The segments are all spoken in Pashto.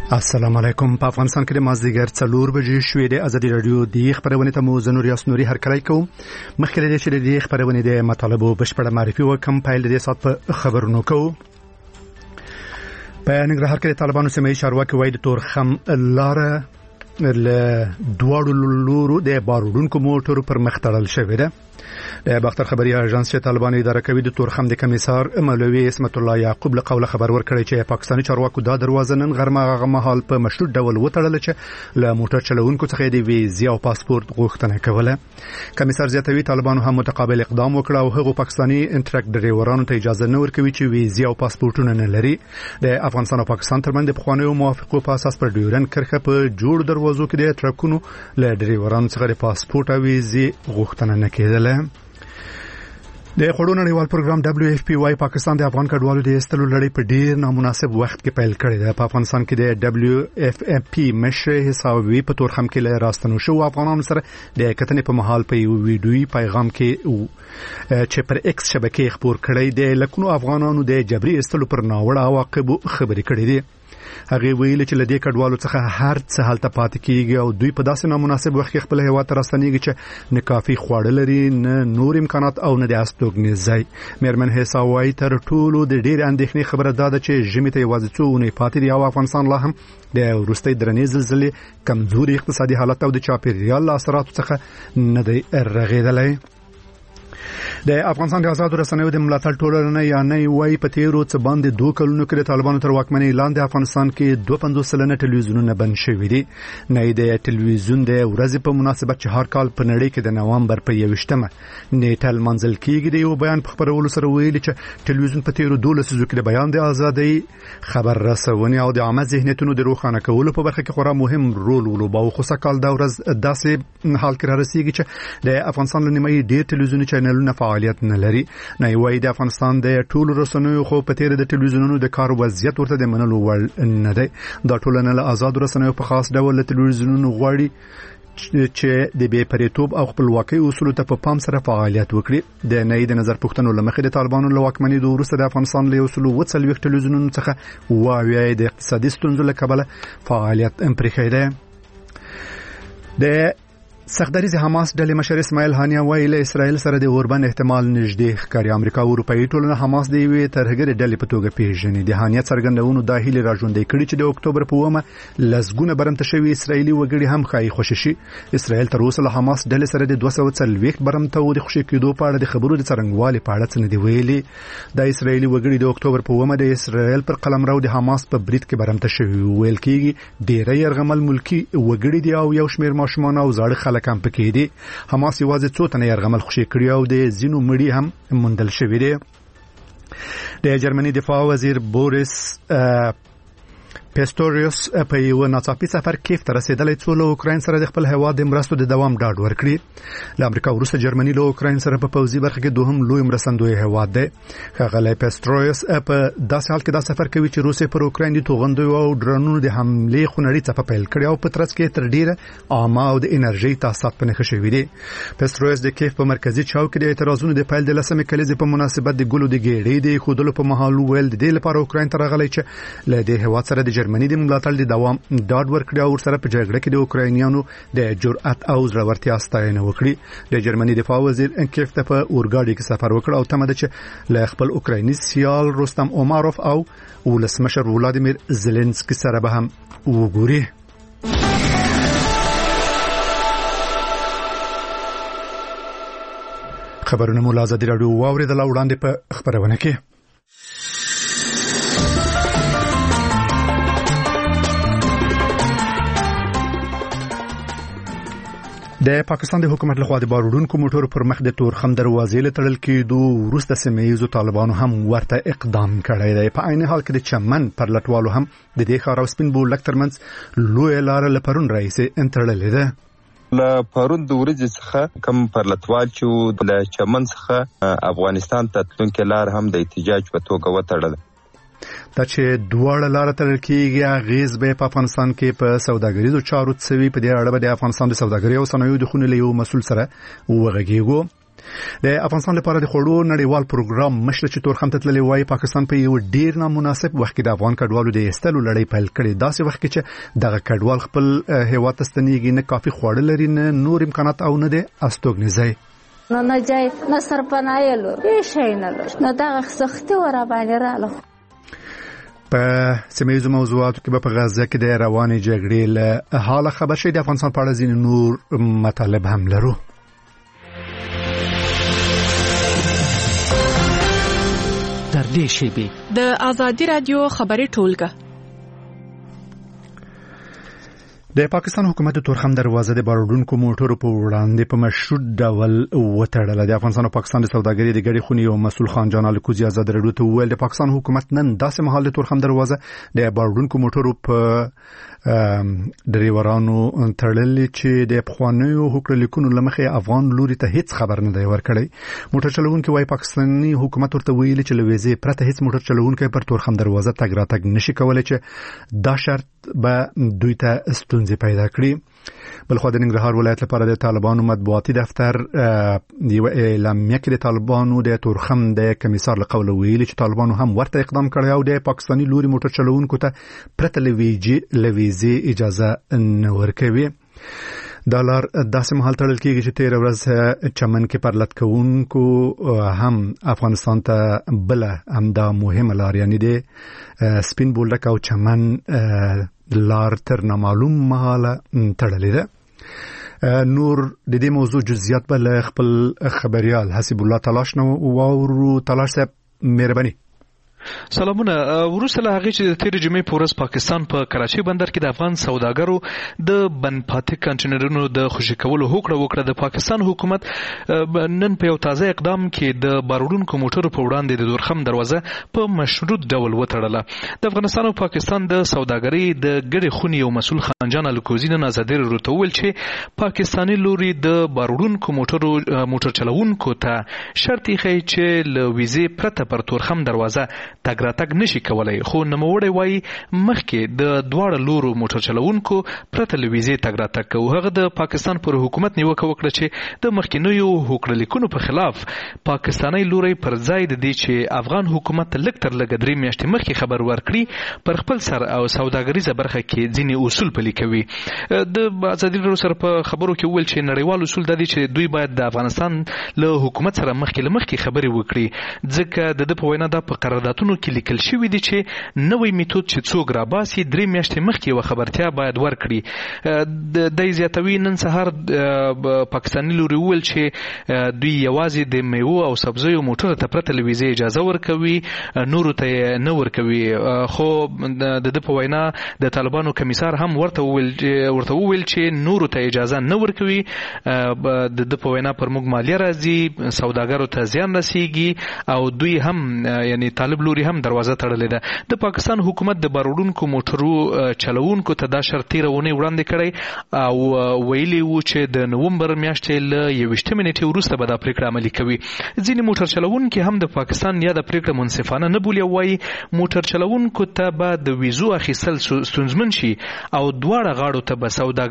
السلام علیکم. په افغانستان کې د مازدیګر 4 بجې شوې د ازادي رادیو د خبرونه ته مو زنور یاسنوري هرکلی کوم. مخکې له دې چې د خبرونه د مطالبو بشپړه معرفي وکم پیل د سات په خبرونو کوو. په ننګرهار کې د طالبانو سیمه چارواکي وایي د تورخم لاره له دواړو لورو د بارودونکو موټرو پر مخ تړل شوې ده. د باختر خبري اژانس چې طالبانو اداره کوي د تورخم د کمیسار مولوي اسمت الله یعقوب له قوله خبر ورکړی چې پاکستاني چارواکو دا دروازه نن غرمه مهال په مشروط ډول وتړل چې له موټر چلوونکو څخه د ویزا او پاسپورت غوښتنه کوله. کمیسار زیاتوي طالبانو هم متقابل اقدام وکړ او هغه پاکستاني انټرک ډرایورانو ته اجازه نه ورکوي چې ویزا او پاسپورتونه نه لري. د افغانستان او پاکستان ترمنځ د پخوانیو موافقو په اساس پر ډیورن کرښه په جوړ دروازو کې د ټرکونو له ډرایورانو څخه د پاسپورت او ویزا غوښتنه نه کېدله. د خړو نړیوال پروګرام WFP پاکستان د افغان کډوالو د ایستلو لړۍ په ډیر نامناسب وخت کې پیل کړې ده. په افغانستان کې د WFP مشر حسابوي په تورخم کې له راستنو شو افغانانو سره د کتنې په محل په یو ویډیوي پیغام کې چې پر ایکس شبکې خبر کړی دی لکونو افغانانو د جبري ایستلو پر ناوړه عواقب خبرې کړې دي. هغه ویل چې لدې کډوالو څخه هر څه حالت پات کیږي او دوی په داسې نامناسب وخت کې خپل هیواد ته راستنیږي چې نه کافي خواړه لري نه نور امکانات او نه د استوګنې ځای. مېرمن حسابوي تر ټولو د ډېر اندېښنې خبره ده چې ژمي ته یوازې څو اونۍ پاتې دي او افغانستان لا هم د وروستۍ درنې زلزلې کمزوري اقتصادي حالت او د چاپیریال اثراتو څخه نه دی رغېدلی. د افغانستان د آزاد رسنیو د ملاتړ ټولنه یا نه وای په تیرو څه باندې 2 کلونو کې د طالبانو تر واکمنۍ لاندې افغانستان کې 52 سلنه ټلویزیونونه بند شوي دي. نه د ټلویزیون د ورځې په مناسبت چې هر کال په نړۍ کې د نوامبر په 21مه نیټه منځل کېږي د یو بیان په خبرولو سره ویلي چې ټلویزیون په تیرو 12 لسیزو کې د بیان د ازادۍ خبر رسونې او د عامه ذهنیتونو د روښانه کولو په برخه کې خورا مهم رول ولوباوه. خو سکهال دا ورځ داسې حال کې را رسیږي چې د افغانستان لنیمه ډیر ټلویزیوني چینلونه فعالیت نه لري. نه وای د افغانستان د ټولو رسنیو خو په تیر د ټلویزیونونو د کار وضعیت ورته د منلو وړ نه دی. دا ټولنه له آزاد رسنیو په خاص ډول د ټلویزیونونو غواړي چې د بې پریتوب او خپلواکۍ اصولو ته په پام سره فعالیت وکړي. د نه د نظر پوښتنو لمخې د طالبانو له واکمنۍ د وروسته د افغانستان له 40 ټلویزیونونو څخه واوی د اقتصادي ستونزو له کبله فعالیت پرېښی دی. د سختدریز حماس ډلې مشر اسماعیل هانیه وایي له اسرائیل سره د اوربن احتمال نږدې ښکاري. امریکا او اروپאי ټولنه حماس د یوې ترهګرې ډلې په توګه پیژني. د هانیه څرګندونو د هیلې راژوندۍ کړي چې د اکتوبر په 1مه لسګونه برمته شوي اسرائیلي وګړي هم خای خوشي شي. اسرائیل تر اوسه له حماس ډلې سره د 240 برمته او د خوشي کېدو په اړه د خبرو د څرنګوالي په اړه څه نه دی ویلي. د اسرائیلي وګړي د اکتوبر په 1مه د اسرائیل پر قلمرو د حماس په برید کې برمته شوي ویل کېږي. ډېر يرغمل ملکی وګړي دي او یو شمېر ماشومان او زاړه خلک هم پکې دي. حماس یوازې څو تنه يرغمل خوشي کړی او د زینو مړي هم موندل شوی دی. د جرمني دفاع وزیر بوریس پیستوریوس په یو ناڅاپي سفر کیف ته رسیدلی څو له اوکراین سره د خپل هیواد د مرستو د دوام ډاډ ورکړي. له امریکا وروسته جرمني له اوکراین سره په پوځي برخه کې دوهم لوی مرستندوی هیواد دی. ښاغلی پیستوریوس په داسې حال کې دا سفر کوي چې روسیه پر اوکراین د توغندیو او ډرونونو د حملې خونړۍ څپه پیل کړې او په ترڅ کې تر ډیره عامه او د انرژي تاسیسات په نښه شوي دي. پیستوریوس د کیف په مرکزي چوک کې د اعتراضونو د پیل د 10مې کلیزې په مناسبت د ګلو د ګېډې د خودلو په مهال ویل د دې لپاره اوکراین ته راغلی چې له دې هیواد سره د جرمني د ملاتړ د دوام ډاډ ورکړي او سره په جګړه کې د اوکراینیانو د جرأت او زړورتیا ستاینه وکړي. د جرمني دفاع وزیر کیف ته په اورګاډي کې سفر وکړ او تمه ده چې له خپل اوکرایني سیال رستم اوماروف او ولسمشر ولادیمیر زيلنسکي سره به هم وګوري. خبرونه مو له ازادي راډیو واوریدل وړاندې په خبرونه کې. د پاکستان د حکومت لخوا د بارودونکو موټرو پر مخ د تورخم دروازې له تړل کېدو وروسته سیمه ییزو طالبانو هم ورته اقدام کړی دی. په عین حال کې د چمن پر لټوالو هم د دې ښار او سپین بولدک ترمنځ لویه لاره له پرون راهیسې تړلې ده. له پرون د ورځې څخه کم پر لټوال چې له چمن څخه افغانستان ته تلونکې لار هم د احتجاج په توګه وتړله. دا چې دواړه لار تړل کېږي اغیز به په افغانستان کې په سوداګریزو چارو څوي. په دې اړه به د افغانستان د سوداګرۍ او صنایعو د خونې له یو مسول سره وغږیږو. د افغانستان لپاره د خوړو نړیوال پروګرام مشر چې تورخم ته تللی وای پاکستان په یو ډیر نامناسب وخت کې د افغان کډوالو د ایستلو لړۍ پیل کړې داسې وخت کې چې دغه کډوال خپل هیواد ته ستنېږي نه کافي خواړه لري نه نور امکانات او نه د استوګنځي نه جای نه سرپناه لور هیڅ نه لري نو دا سختي ور باندې رااله په سیمه موضوعاتو کې په غزه کې د روانې جګړې له حاله خبر شوی د افغانستان په اړه ځینې نور مطالب هم لرو. در دې شیبې د آزادي رادیو خبري ټولګه د پاکستان حکومت د تورخم دروازه د باروډونکو موټرو په وړاندې په مشروط ډول وتړله. د افغانستان او پاکستان د سوداګرۍ د ګډې خونې یو مسؤل خان جان الکوزي آزاد رادیو ته وویل د پاکستان حکومت نن داسې مهال د تورخم دروازه د باروډونکو موټرو په ډریورانو تړلې چې د پخوانیو حکومتونو لمخې افغان لوري ته هیڅ خبر نه دی ورکړی. موټر چلوونکي وايي پاکستاني حکومت ورته ویلي چې لويزه پرته هیڅ موټر چلوونکی پر تورخم دروازه تګ راتګ نشي کولای چې دا شرط به دوی ته ستونزې پیدا کړي. بلخو د ننګرهار ولایت لپاره د طالبانو مطبوعاتي دفتر یو اعلامیه کې د طالبانو د تورخم د کمیسار له قوله ویلي چې طالبانو هم ورته اقدام کړی او د پاکستاني لوري موټر چلوونکو ته پرته لويزه اجازه نه ورکوي. دا لار داسې مهال تړل کېږي چې تیر ورځ چمن کې پر لټکونکو هم افغانستان ته بل هم دا مهمه لار یعنی د سپین بولډک او چمن لار تر نامعلوم مهاله تړلې ده. نور د دې موضوع جزئیات به خپل خبريال حسیب الله تلاش نو او تلاش صاحب مهرباني. سلامونه. ورسته له هغه چې د تیر جمعې پورس پاکستان په کراچي بندر کې د افغان سوداګرو د بند پاتې کنټینرونو د خوشی کولو هوکړه وکړه د پاکستان حکومت نن په یو تازه اقدام کې د باروډونکو موټرو په وړاندې د تورخم دروازه په مشروط ډول وتړله. د افغانستان او پاکستان د سوداګرۍ د ګډې خونې یو مسؤل خان جان الکوزي نن آزادي رادیو ته وویل چې پاکستاني لوري د باروډونکو موټر چلوونکو ته شرط یې چې له ویزې پرته پر تورخم دروازه تګ راتګ نشي کولای. خو نوموړی وایي مخکې د دواړو لورو موټر چلوونکو پرته له ویزې تګ راتګ کوي. هغه د پاکستان پر حکومت نیوکه وکړه چې د مخکینیو هوکړه لیکونو په خلاف پاکستاني لوري پر ځای د دې چې افغان حکومت لږ تر لږه 3 میاشتې مخکې خبر ورکړي پر خپل سر او سوداګریزه برخه کې ځینې اصول پلي کوي. د آزادي رادیو سره په خبرو کې ویل چې نړیوال اصول د دې چې دوی باید د افغانستان له حکومت سره مخکې خبرې وکړي ځکه د په وینا د قراردادونو کې لیکل شوی دی چې نوې میتود چې څوک راباسي 3 میاشتې مخکې یو خبرتیا باید ورکړي. د زیاتوي نن سهار پاکستاني لوري ویل چې دوی یوازې د میوه او سبزیو موټر ته پرته له ویزې اجازه ورکوي نورو ته نه ورکوي. خو د په وینا د طالبانو کمیسار هم ورته ویل چې نورو ته اجازه نه ورکوي. د په وینا پر موږ مالیه راځي سوداګرو ته زیان رسیږي او دوی هم یعنی طالب لوري هم دروازه تړلې ده. د پاکستان حکومت د باروډونکو موټرو چلوونکو ته دا شرط تیرونه وړاندې کړی او ویلي و چې د نومبر میاشتې له 21 نیټې وروسته به دا پریکړه عملي کوي. ځینې موټر چلوونکي هم د پاکستان یا د پریکړه منصفانه نه بولي او وايي موټر چلوونکو ته به د ویزو اخیستل ستونزمن شي او دواړه غاړو ته به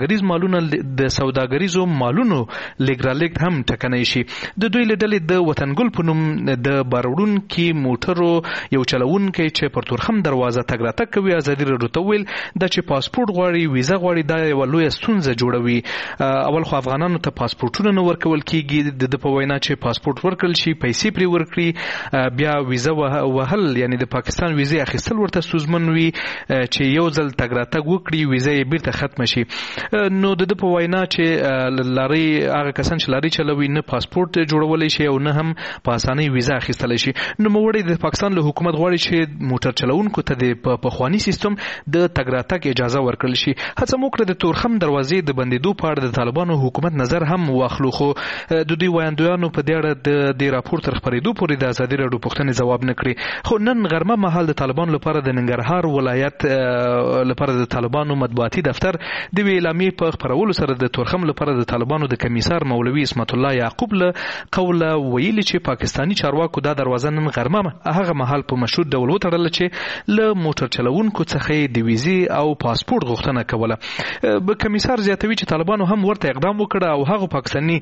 سوداګریزو مالونو لیګرالیګ هم ټکنی شي. د دوی له ډلې د وطنګل په نوم د باروډونکو موټرو یو چلوونکی چې پر تورخم دروازه تګ راتګ کوي آزادي رادیو ته ویل دا چې پاسپورت غواړي ویزه غواړي دا یو لوی ستونزه جوړوي. اول خو افغانانو ته پاسپورتونه نه ورکول کیږي د په وینا چې پاسپورت ورکړل شي پیسې پرې ورکړي بیا ویزه وهل یعنی د پاکستان ویزه اخیستل ورته ستونزمن وي چې یو ځل تګ راتګ وکړي ویزه یې بیرته ختم شي. نو د په وینا چې لاري هغه کسان چې لاري چلوي نه پاسپورت جوړولای شي او نه هم په اسانۍ ویزه اخیستل شي. نو موړي د پاکستان له حکومت غواړي چې موټر چلوونکو ته د پخوانی سیستم د تګ راتګ اجازه ورکړل شي. هڅه وکړه د تورخم دروازې د بندیدو په اړه د طالبانو حکومت نظر هم واخلو خو د دوی وایندویانو په دې اړه د راپور تر خبرېدو پورې د آزادي رادیو پوښتنې ځواب نه کړی. خو نن غرمه مهال د طالبانو لپاره د ننګرهار ولایت لپاره د طالبانو مطبوعاتي دفتر د اعلامیې په خبرولو سره د تورخم لپاره د طالبانو د کمیسار مولوي اسمت الله یعقوب له قوله ویلي چې پاکستاني چارواکو دا دروازه نن غرمه هغه مهال په په مشروط ډول وتړل چې له موټر چلوونکو څخه د ویزې او پاسپورت غوښتنه کوله. به کمیسار زیاتوي چې طالبانو هم ورته اقدام وکړ او هغه پاکستاني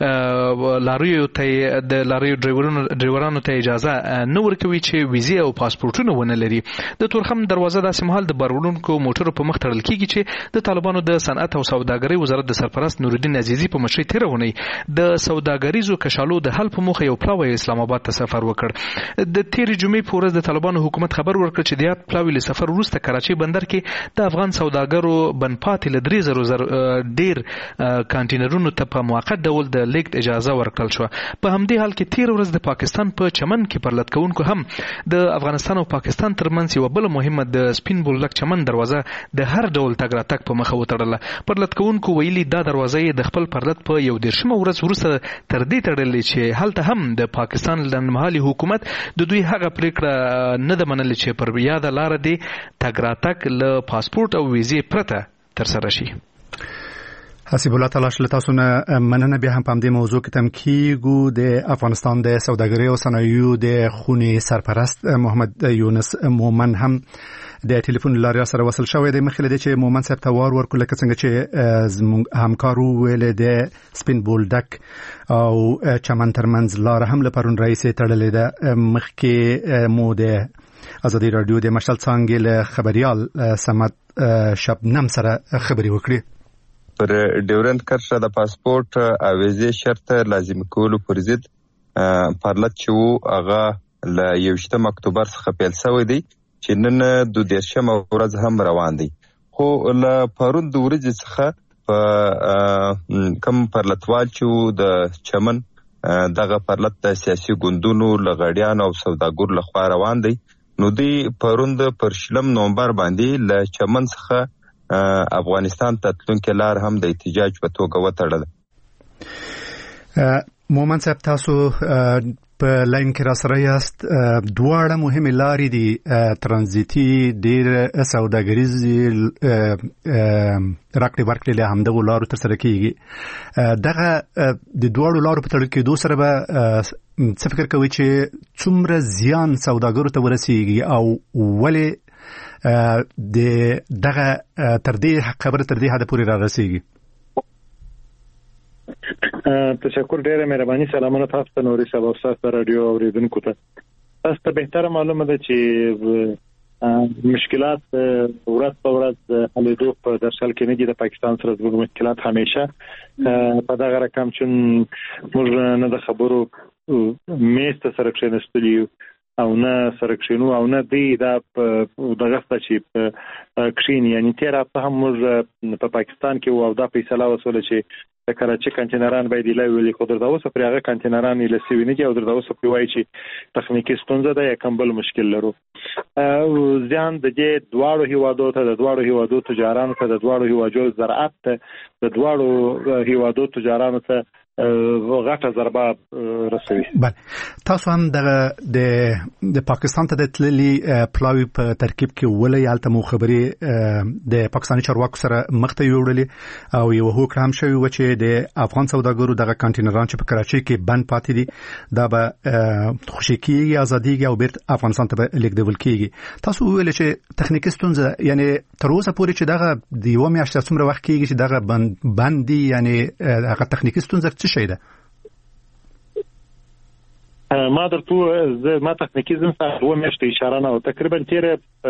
لاریو ته د لاریو ډرایورانو ته اجازه نه ورکوي چې ویزې او پاسپورتونه ونه لري. د تورخم دروازه داسې مهال د بارولونکو موټرو په مخ تړل کیږي چې د طالبانو د صنعت او سوداګرۍ وزارت د سرپرست نورالدین عزیزي په مشرۍ تیره اونۍ د سوداګریزو کشالو د حل په موخه یو پلاوی اسلام آباد ته سفر وکړ. د تیرې جمعې په ورځ د طالبانو حکومت خبر ورکړ چې د یاد پلاوی له سفر وروسته کراچۍ بندر کې د افغان سوداګرو بنپاتې له 3,000 ډیر کانټینرونو ته په موقت ډول د لیږد اجازه ورکړل شو. په همدې حال کې تیر ورځ د پاکستان په چمن کې پرلط کوونکو هم د افغانستان او پاکستان ترمنځ یو بل مهمه د سپین بولدک چمن دروازه د هر ډول تګ راتګ په مخه وتړله. پرلط کوونکو ویلي دا دروازه د خپل پرلط په 11مه ورځ وروسته تر دې تړلې چې هلته هم د پاکستان لنډمهالي حکومت د دوی هغه پریکړه نه ده منلې چې پر یاده لاره دی تګ راتګ له پاسپورت او ویزې پرته ترسره شي. حسیب الله تعالی شل تاسو نه مننه. بیا هم په دې موضوع کې تم کیږو د افغانستان د سوداګرۍ او صنایعو د خونې سرپرست محمد یونس مومن هم د ټلیفون لارې سره وصل شوی دی. مخکې لدی چې مومن صاحب ته وار ورکړل لکه څنګه چې زموږ همکارو ویل د سپین بولدک او چمن ترمنځ لار هم لپاره رئیس تړلې ده. مخکې مو د ازادي رادیو د مشتل څانګې له خبريال سمت شبنم سره خبري وکړي. پر ډیورنت کرښه د پاسپورت او ویزې شرط لازم کولو پر ضد پرلط چې وو هغه له 21 اکتوبر څخه پیل شوی دی چې نن 12مه ورځ هم روان دی. خو له پرون د ورځې څخه په کم پرلطوال چې د چمن دغه پرلط د سیاسي ګوندونو لغړیان او سوداګر لخوا روان دی. نو دی پرون د 1 نومبر باندې له چمن څخه افغانستان ته تلونکي لار هم د احتجاج په توګه وتړل. مومن صاحب تاسو په لاین کې را سره یاست. دواړه مهمه لارې دي ترانزیتي ډیر سوداګریزي راکړې ورکړې له همدغه لارو تر سره کیږي. دغه د دواړو لارو په تړل کې دوه سره به څه فکر کوي چې څومره زیان سوداګرو ته ورسیږي او ولې د دغه تر دې خبره تر دې حد پورې را رسیږي؟ تشکر، ډیره مهرباني. سلامونه تاسو ته نوري صاحب او تاسو رادیو اوریدونکو ته. تاسو ته بهتره معلومه ده چې مشکلات ورځ په ورځ حلېدو په درشل کې نه دي. د پاکستان سره د مشکلات همیشه په دغه رقم چون موږ نه د خبرو میسته سره کښېنستلي او نه سره کښېنو او نه دی دا دغه چې کښېني. یعنی تیر هفته هم موږ په پاکستان کې او دا فیصله وسوله چې د کراچۍ کانټینران باید لوي خو درته اوسه پر هغه کانټینران یې لسوي نه دي او درته اوسه په وایي چې تخنیکی ستونزه ده یا کوم بل مشکل لرو. ځان د دې دواړو هیوادو ته د دواړو هیوادو تجارانو ته د دواړو هیوادو زراعت ته د دواړو هیوادو تجارانو ته غټه ضربه رسوي. بله، تاسو هم د پاکستان ته د تللي پلاوی په ترکیب کې ولې هلته مو خبرې د پاکستاني چارواکو سره مخ ته یوړلې او یو هوکړه هم شوی و چې د افغان سوداګرو دغه کانټینران چې په کراچۍ کې بند پاتې دي دا به خوشي کېږي، ازادېږي او بیرته افغانستان ته به لیږدول کېږي. تاسو وویل چې تخنیکي ستونزه یعنی تر اوسه پورې چې دغه د یوه میاشتې څومره وخت کېږي چې دغه بند دي، یعنی هغه تخنیکي ستونزه څه شي ده؟ ما درته ما تخنیکی زم سره دوه میاشتې اشاره نه او تقریبا تیر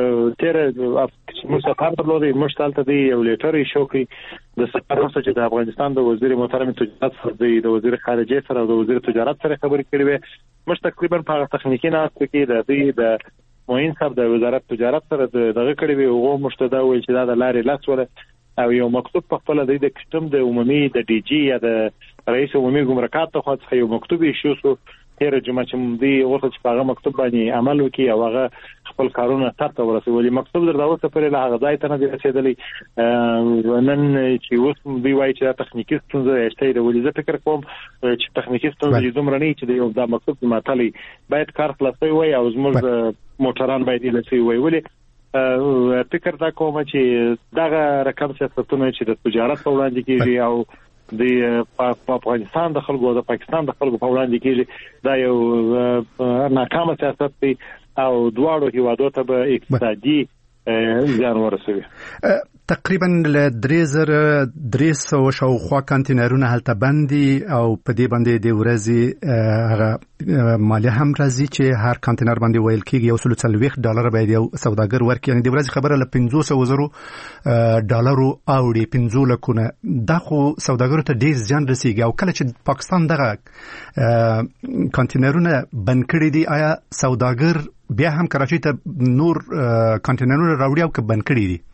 مسافر درلودي مشتالته دی یو لیټر شوکي د سفر وروسته چې د افغانستان د وزیر محترم تجارت سره د وزیر خارجه سره او د وزیر تجارت سره خبرې کړې وي. مش تقریبا په تخنیکی نه کې د موین صاحب د وزارت تجارت سره دغه کړې وي او مشتدا ویل چې دا د لارې لاس ولا او یو مکتوب په خپل د کسټم د عمومي د ډي جی یا د رئیس عمومي ګمرکات ته خو یو مکتوب ایشو سو تیر جمعه چې دی ورته چې هغه مکتوب باندې عمل وکي او هغه خپل کارونه ترته ورسولي. مکتوب درته اوسه پر له هغه ځای ته نه رسیدلی. نن چې اوس دی وایي چې تخنیکی ستونزه شته د ولې فکر کوم چې تخنیکی ستونزه دومره نه چې یو دا مکتوب ماتلی باید کار خلاصوي وای او زموږ موټران باید لسی وای. ولې فکر دا کوم چې دغه رقم سیاستونه چې د تجارت په وړاندې کیږي او د افغانستان د خلکو او د پاکستان د خلکو په وړاندې کېږي دا یو ناکامه سیاست دی او دواړو هیوادو ته به اقتصادي زیان ورسوي. تقریبا ل 3300 شاوخوا کانتینرونه هلته بندي او په دې باندې د ورځې هغه مالیه هم راځي چې هر کانتینر باندې ویل کېږي $140 باید یو سوداګر ورکړي. یعنی د ورځې خبره له $500,000 اوړي 15 لکونه. دا خو سوداګرو ته ډیر ځان رسیږي او کله چې پاکستان دغه کانتینرونه بند کړي دي آیا سوداګر بیا هم کراچۍ ته نور کانتینرونه راوړي او که بند کړي دي؟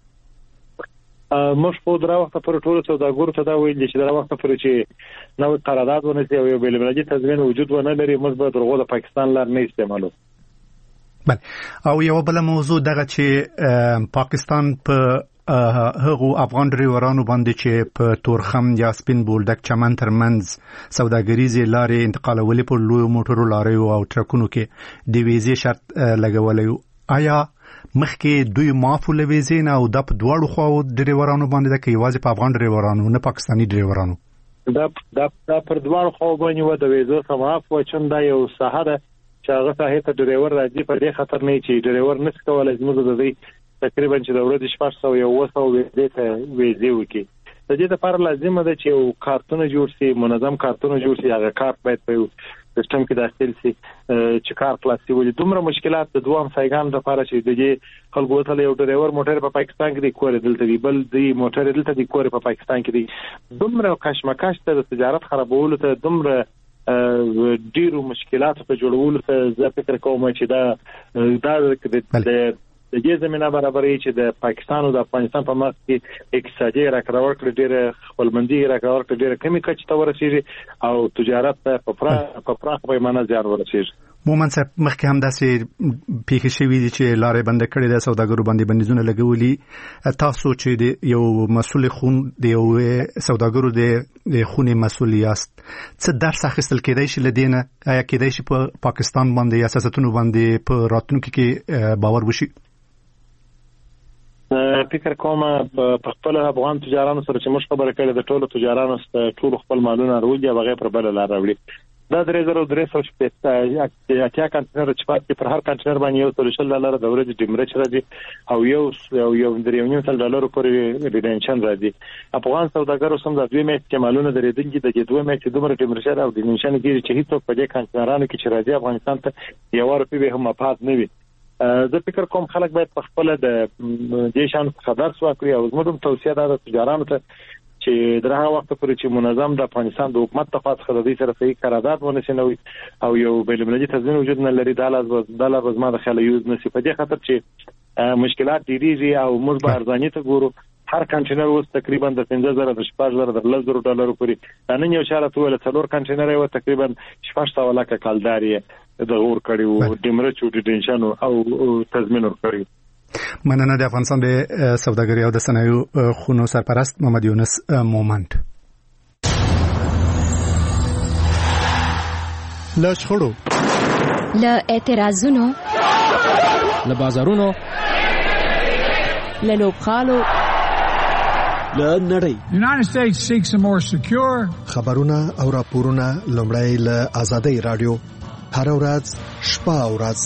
موږ په دغه وخت پر ټولو سوداګرو ته دا ویل چې دغه وخت پر چې نو قرارداد ونسي او یو بلمنجي تضمین وجود ونه لري موږ به درغو د پاکستان لار نه استعمالو. بله او یو بل موضوع دغه چې پاکستان په هغه افغان ډریورانو باندې چې په تورخم یا سپین بولدک چمن ترمنځ سوداګریزي لارې انتقالولې په لوی موټرو لارې او ټرکونو کې د ویزې شرط لګولې. آیا مخکې دوی معافو لویزې نه او د په دواړو خواو ډریورانو باندې د یوازې په افغان ډریورانو نه پاکستاني ډریورانو دا پر دواړو خواو باندې و د ویزو سماف و چې دا یو ساحه ده چې هغه ساحه ته ډریور راځي په دې خطر نه چې ډریور نس کولای زموږ د دې تقریبا چې د ورځې 600 یو 200 ویزې ته ویزې وکي. د دې لپاره لازم ده چې یو کارتونه جوړ شي، منظم کارتونه جوړ شي. هغه کارت باید په سیستم کې داخل شي چې کار خلاصي ولې دومره مشکلات د دوام سایګان لپاره چې د خلکو ته یو ډریور موټر په پاکستان کې دی کور دلته دی بل دی موټر دلته دی کور په پاکستان کې دی. دومره کشمکش ته د تجارت خرابولو ته دومره ډیرو مشکلات په جوړولو ته زه فکر کوم چې دا د دې زمينه برابرې چې د پاکستان او د افغانستان په مخ کې اقتصادي راکړور کړي ډېر خپلمندي راکړور کړي ډېر کمی کچ ته ورسیږي او تجارت په پراخ پیمانه زیان ورسیږي. مومن صاحب مخکې هم داسې پیښې شوې دي چې لارې بند کړي د سوداګرو باندې بندیزونه لګولي. تاسو چې د یو مسؤل خون د یو سوداګرو د خونې مسؤل یاست څه درس اخیستل کېدای شي لدینه؟ آیا کېدای شي په پاکستان باندې یا سیاستونو باندې په راتلونکي کې باور وشي؟ فکر کوم په خپل افغان تجارانو سره چې موږ خبره کړې د ټولو تجارانو سره ټول خپل مالونه راوړي او هغه پر بل لار راوړي. دا 3300 کانتینر چې پاتې پر هر کانتینر باندې $140 د ورځې ډیمرچ راځي او یو $3.5 پورې ریډنشن راځي. افغان سوداګرو سم د 2 میاشتې مالونه درېدونکي د 2 میاشتې دومره ډیمرچ او ریډنشن کیږي چې هیڅ په دې کانتینرانو کې چې راځي افغانستان ته یو روپۍ به هم مفاد نه وي. زه فکر کوم خلک باید په خپل د دې شان خبر سواکړي او زموږ توصیه ده د تجارانو ته چې درغه وخت پورې چې منظم د افغانستان د حکومت تفاوت خدای سره صحیح قرارداد ونشنوي او یو بین‌المللي تضمین وجود نه لري. د لازم د خلک یوز نشي په دې خاطر چې مشکلات ډیریږي او موږ به ارزاني ته ګورو. هر کانټینر اوس تقریبا د $15,000 د $16,000 پورې نن یو شاله ټول 4 کانټینر یو تقریبا 600 لک کالداري د اور کړیو ډیمرچ او ډیټنشن او تضمین ور کړی. مننه د افغانستان د سوداګرۍ او د صنایعو خونو سرپرست محمد یونس مومند. له شخړو، له اعتراضونو، له بازارونو، له لوبخالو، له نړۍ. United States seeks a more secure. خبرونه او راپورونه لومړی له آزادۍ رادیو هر ورځ شپه او ورځ.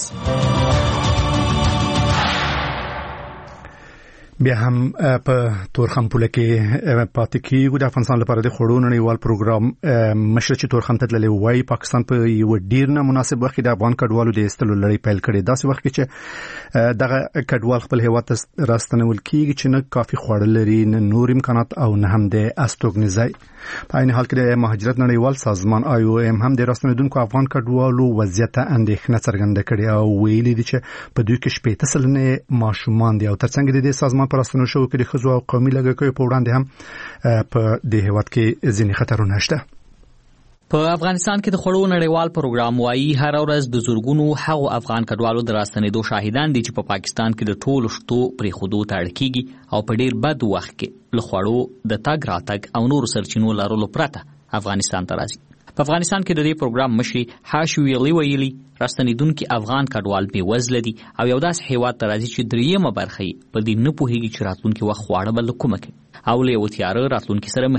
بیا هم په تورخم پوله کې پاتې کېږو. د افغانستان لپاره د خوړو نړیوال پروګرام مشر چې تورخم ته تللی وایي پاکستان په یو ډیر نه مناسب وخت کې د افغان کډوالو د ایستلو لړۍ پیل کړې. داسې وخت کې چې دغه کډوال خپل هیواد ته راستنول کېږي چې نه کافي خواړه لري، نه نور امکانات او نه هم د استوګنې ځای. په عین حال کې د مهاجرت نړیوال سازمان IOM هم د راستنېدونکو افغان کډوالو وضعیت ته اندېښنه څرګنده کړې او ویلي دي چې په دوی کې 80% ماشومان دي او ترڅنګ د دې سازمان پر راستنو شو کې د ښځو او قومي لږکیو په وړاندې هم په دې هیواد کې ځینې خطرونه شته. په افغانستان کې د خوړو نړیوال پروګرام وايي هر ورځ د زورګونو هغو افغان کډوالو د راستنېدو شاهدان دي چې په پاکستان کې د ټولو شتو پرې خودو ته اړ کېږي او په ډیر بد وخت کې له خوړو د تګ راتګ او نور سرچینو لرلو پرته افغانستان ته راځي. په افغانستان کې د دې پروګرام مشر حاشویلی ویلي راستنېدونکي افغان کډوال بې وزله دي او یو داسې هیواد ته راځي چې دریمه برخه یې په دې نه پوهېږي چې راتلونکي وخت خواړه به له کومه کوي او له یو تیاره راتلونکي سره مخ دي.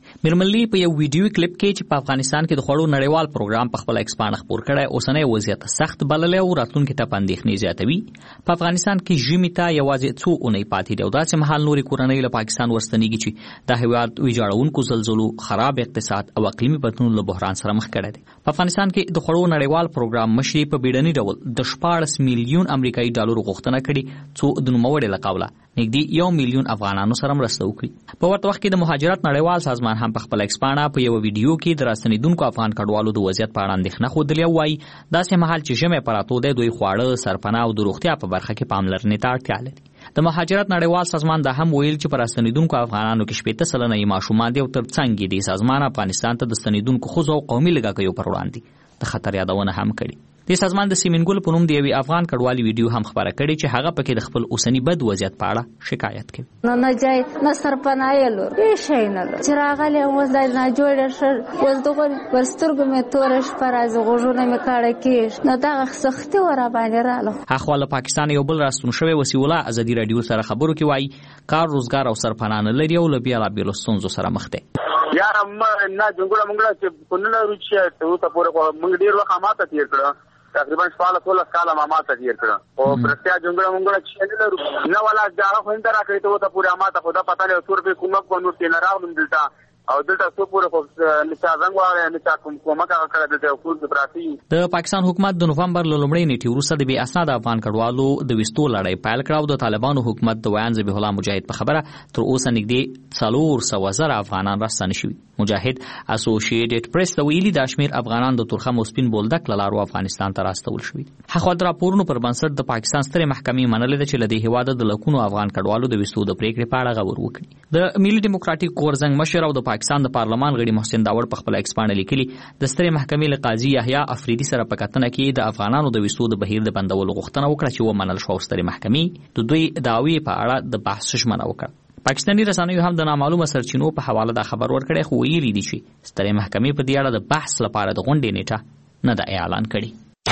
میرمنلی په یو ویډیو کلیپ کې چې په افغانستان کې د خوړو نړیوال پروګرام په خپل ایکسپاند خبر کړی اوسنۍ وضعیت سخت بللی او راتلونکي ته اندېښنې زیاتوي. په افغانستان کې ژمي ته یوازې څو اونۍ پاتې دي او داسې مهال نورې کورنۍ له پاکستان ورستنېږي چې د هېواد ویجاړونکو زلزلو، خراب اقتصاد او اقلیمي بدلون له بحران سره مخ کړی دی. په افغانستان کې د خوړو نړیوال پروګرام مشري په بیړني ډول د 14 میلیون امریکایي ډالرو غوښتنه کړې څو د نوموړي له قبله نږدې 1 میلیون افغانانو سره مرسته وکړي. په ورته وخت کې د مهاجرت نړیوال سازمان هم په خپل ایکسپاند په یو ویډیو کې د راستنیدونکو افغان کډوالو د وضعیت په اړه اندېښنه ښودلې او وایي داسې مهال چې ژمی په راتلو دی دوی خواړه، سرپناه او د روغتیا په برخه کې پاملرنې ته اړتیا لري. د مهاجرت نړیوال سازمان دا هم ویل چې په راستنیدونکو افغانانو کې 70% یې ماشومان دي او ترڅنګ یې د سازمان افغانستان ته د ستنیدونکو ښځو او قومي لږکیو پر وړاندې د خطر یادونه هم کړې. د سازمان د سیمینګل په نوم د یوې افغان کډوالي ویډیو هم خبره کړې چې هغه پکې د خپل اوسنی بد وضعیت په اړه شکایت کوي. نه جای نه سرپناه لور هیڅ شي نه لور چې راغلی اوس د نه جوړ شر اوس دغه ورسترګو مې تورش پر از غوژونه مې کاړه کېش نه دا سختي ور باندې رااله. اخواله پاکستان یو بل راستون شوی وسیع الله ازادي رادیو سره خبرو کې وایي کار روزګار او سرپناه نه لري او له بیلابیلو ستونزو سره مخ دی. یار نه جنګړه مونږه چې کونډه روچیا ته اوسه پورې مونږ ډیر وخت ماته تیر کړو تقریبا 16 کاله ماته تیر کړو او پرستیا جنګړه مونږه چې نه لرو نه ولا ځاله خو انده راکړې ته اوسه پورې ماته خدا پتا نه تور په کومه کو نور تیر راغلم دلته او دلته څو پورې خو نشا زنګ واره نشا کومه کا کړه دلته خپل پراتی. د پاکستان حکومت د نوفمبر لومړۍ نیټې وروسته د بې اسناد افغان کډوالو د وستو لړۍ پیل کړه او د طالبانو حکومت د ویان ذبیح الله مجاهد په خبره تر اوسه نږدې 400,000 افغانان راستنه شوي. مجاهد اسوسییټډ پریس ته ویلي د شمیر افغانان د ترخم او سپین بولدک لارو افغانستان ته راستول شوي. هغه د راپورونو پر بنسټ د پاکستان سترې محکمې منلې ده چې له دې هیواده د لکونو افغان کډوالو د وستو د پریکړې په اړه غور وکړي. د ملي ډیموکراټیک غورځنګ مشر او د پاکستان د پارلمان غړي محسن داوړ په خپل ایکسپاند لیکلي د سترې محکمې له قاضي یحیی افریدي سره په کتنه کې د افغانانو د وستو د بهیر د بندولو غوښتنه وکړه چې ومنل شو. سترې محکمې د دوی دعوی په اړه د بحث ژمنه وکړه. پاکستاني رسنیو هم د نامعلومه سرچینو په حواله دا خبر ورکړی خو ویلي دي چې سترې محکمې په دې اړه د بحث لپاره د غونډې نیټه نه ده اعلان کړې.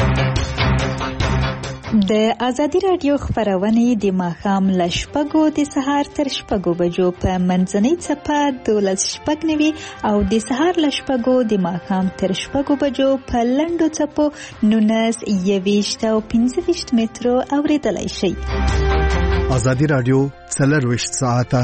د ازادي رادیو خبرونه د ماښام له 6 د سهار تر 6 بجو په منځنۍ څپه 12:09 او د سهار له 6 د ماښام تر 6 بجو په لنډو څپو 19 او 15 مترو اوریدلای شئ. ازادي رادیو 24 ساعته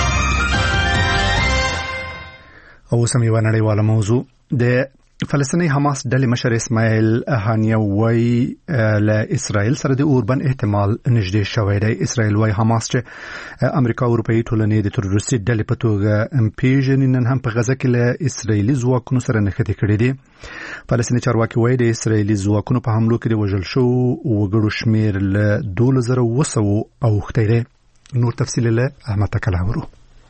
او سمې نړیواله موضوع د فلسطیني حماس ډلې مشر اسماعیل هانیه وایي له اسرائیل سره د اوربن احتمال نږدې شوی دی. اسرائیل وایي حماس چې امریکا او اروپایي ټولنې د تروریستي ډلې په توګه پیژني نن هم په غزه کې له اسرائیلي ځواکونو سره نښتې کړې دي. فلسطیني چارواکي وایي د اسرائیلي ځواکونو په حملو کې د وژل شوو وګړو شمیر له 12,200 اوښتی دی. نور تفصیل له احمد تکلاورو.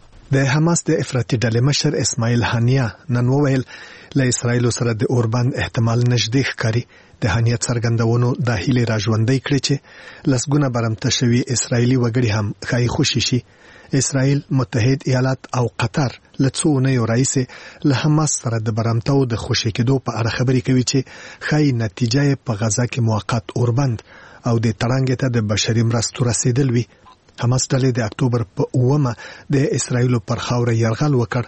د حماس د افراطي ډلې مشر اسماعیل هانیه نن وویل له اسرائیل سره د اوربن احتمال نږدې ښکاري. د هانیه څرګندونو د هیلې راژوندۍ کړې چې لسګونه برمته شوي اسرائیلي وګړي هم ښایي خوشي شي. اسرائیل، متحد ایالات او قطر له څو اونیو راهیسې له حماس سره د برمتو د خوشي کېدو په اړه خبرې کوي چې ښایي نتیجه یې په غزه کې موقت اوربند او د تړانګې ته د بشري مرستو رسیدل وي. حماس ډلې د اکتوبر په 9 د اسرائیل پر خاوره یرغل وکړ.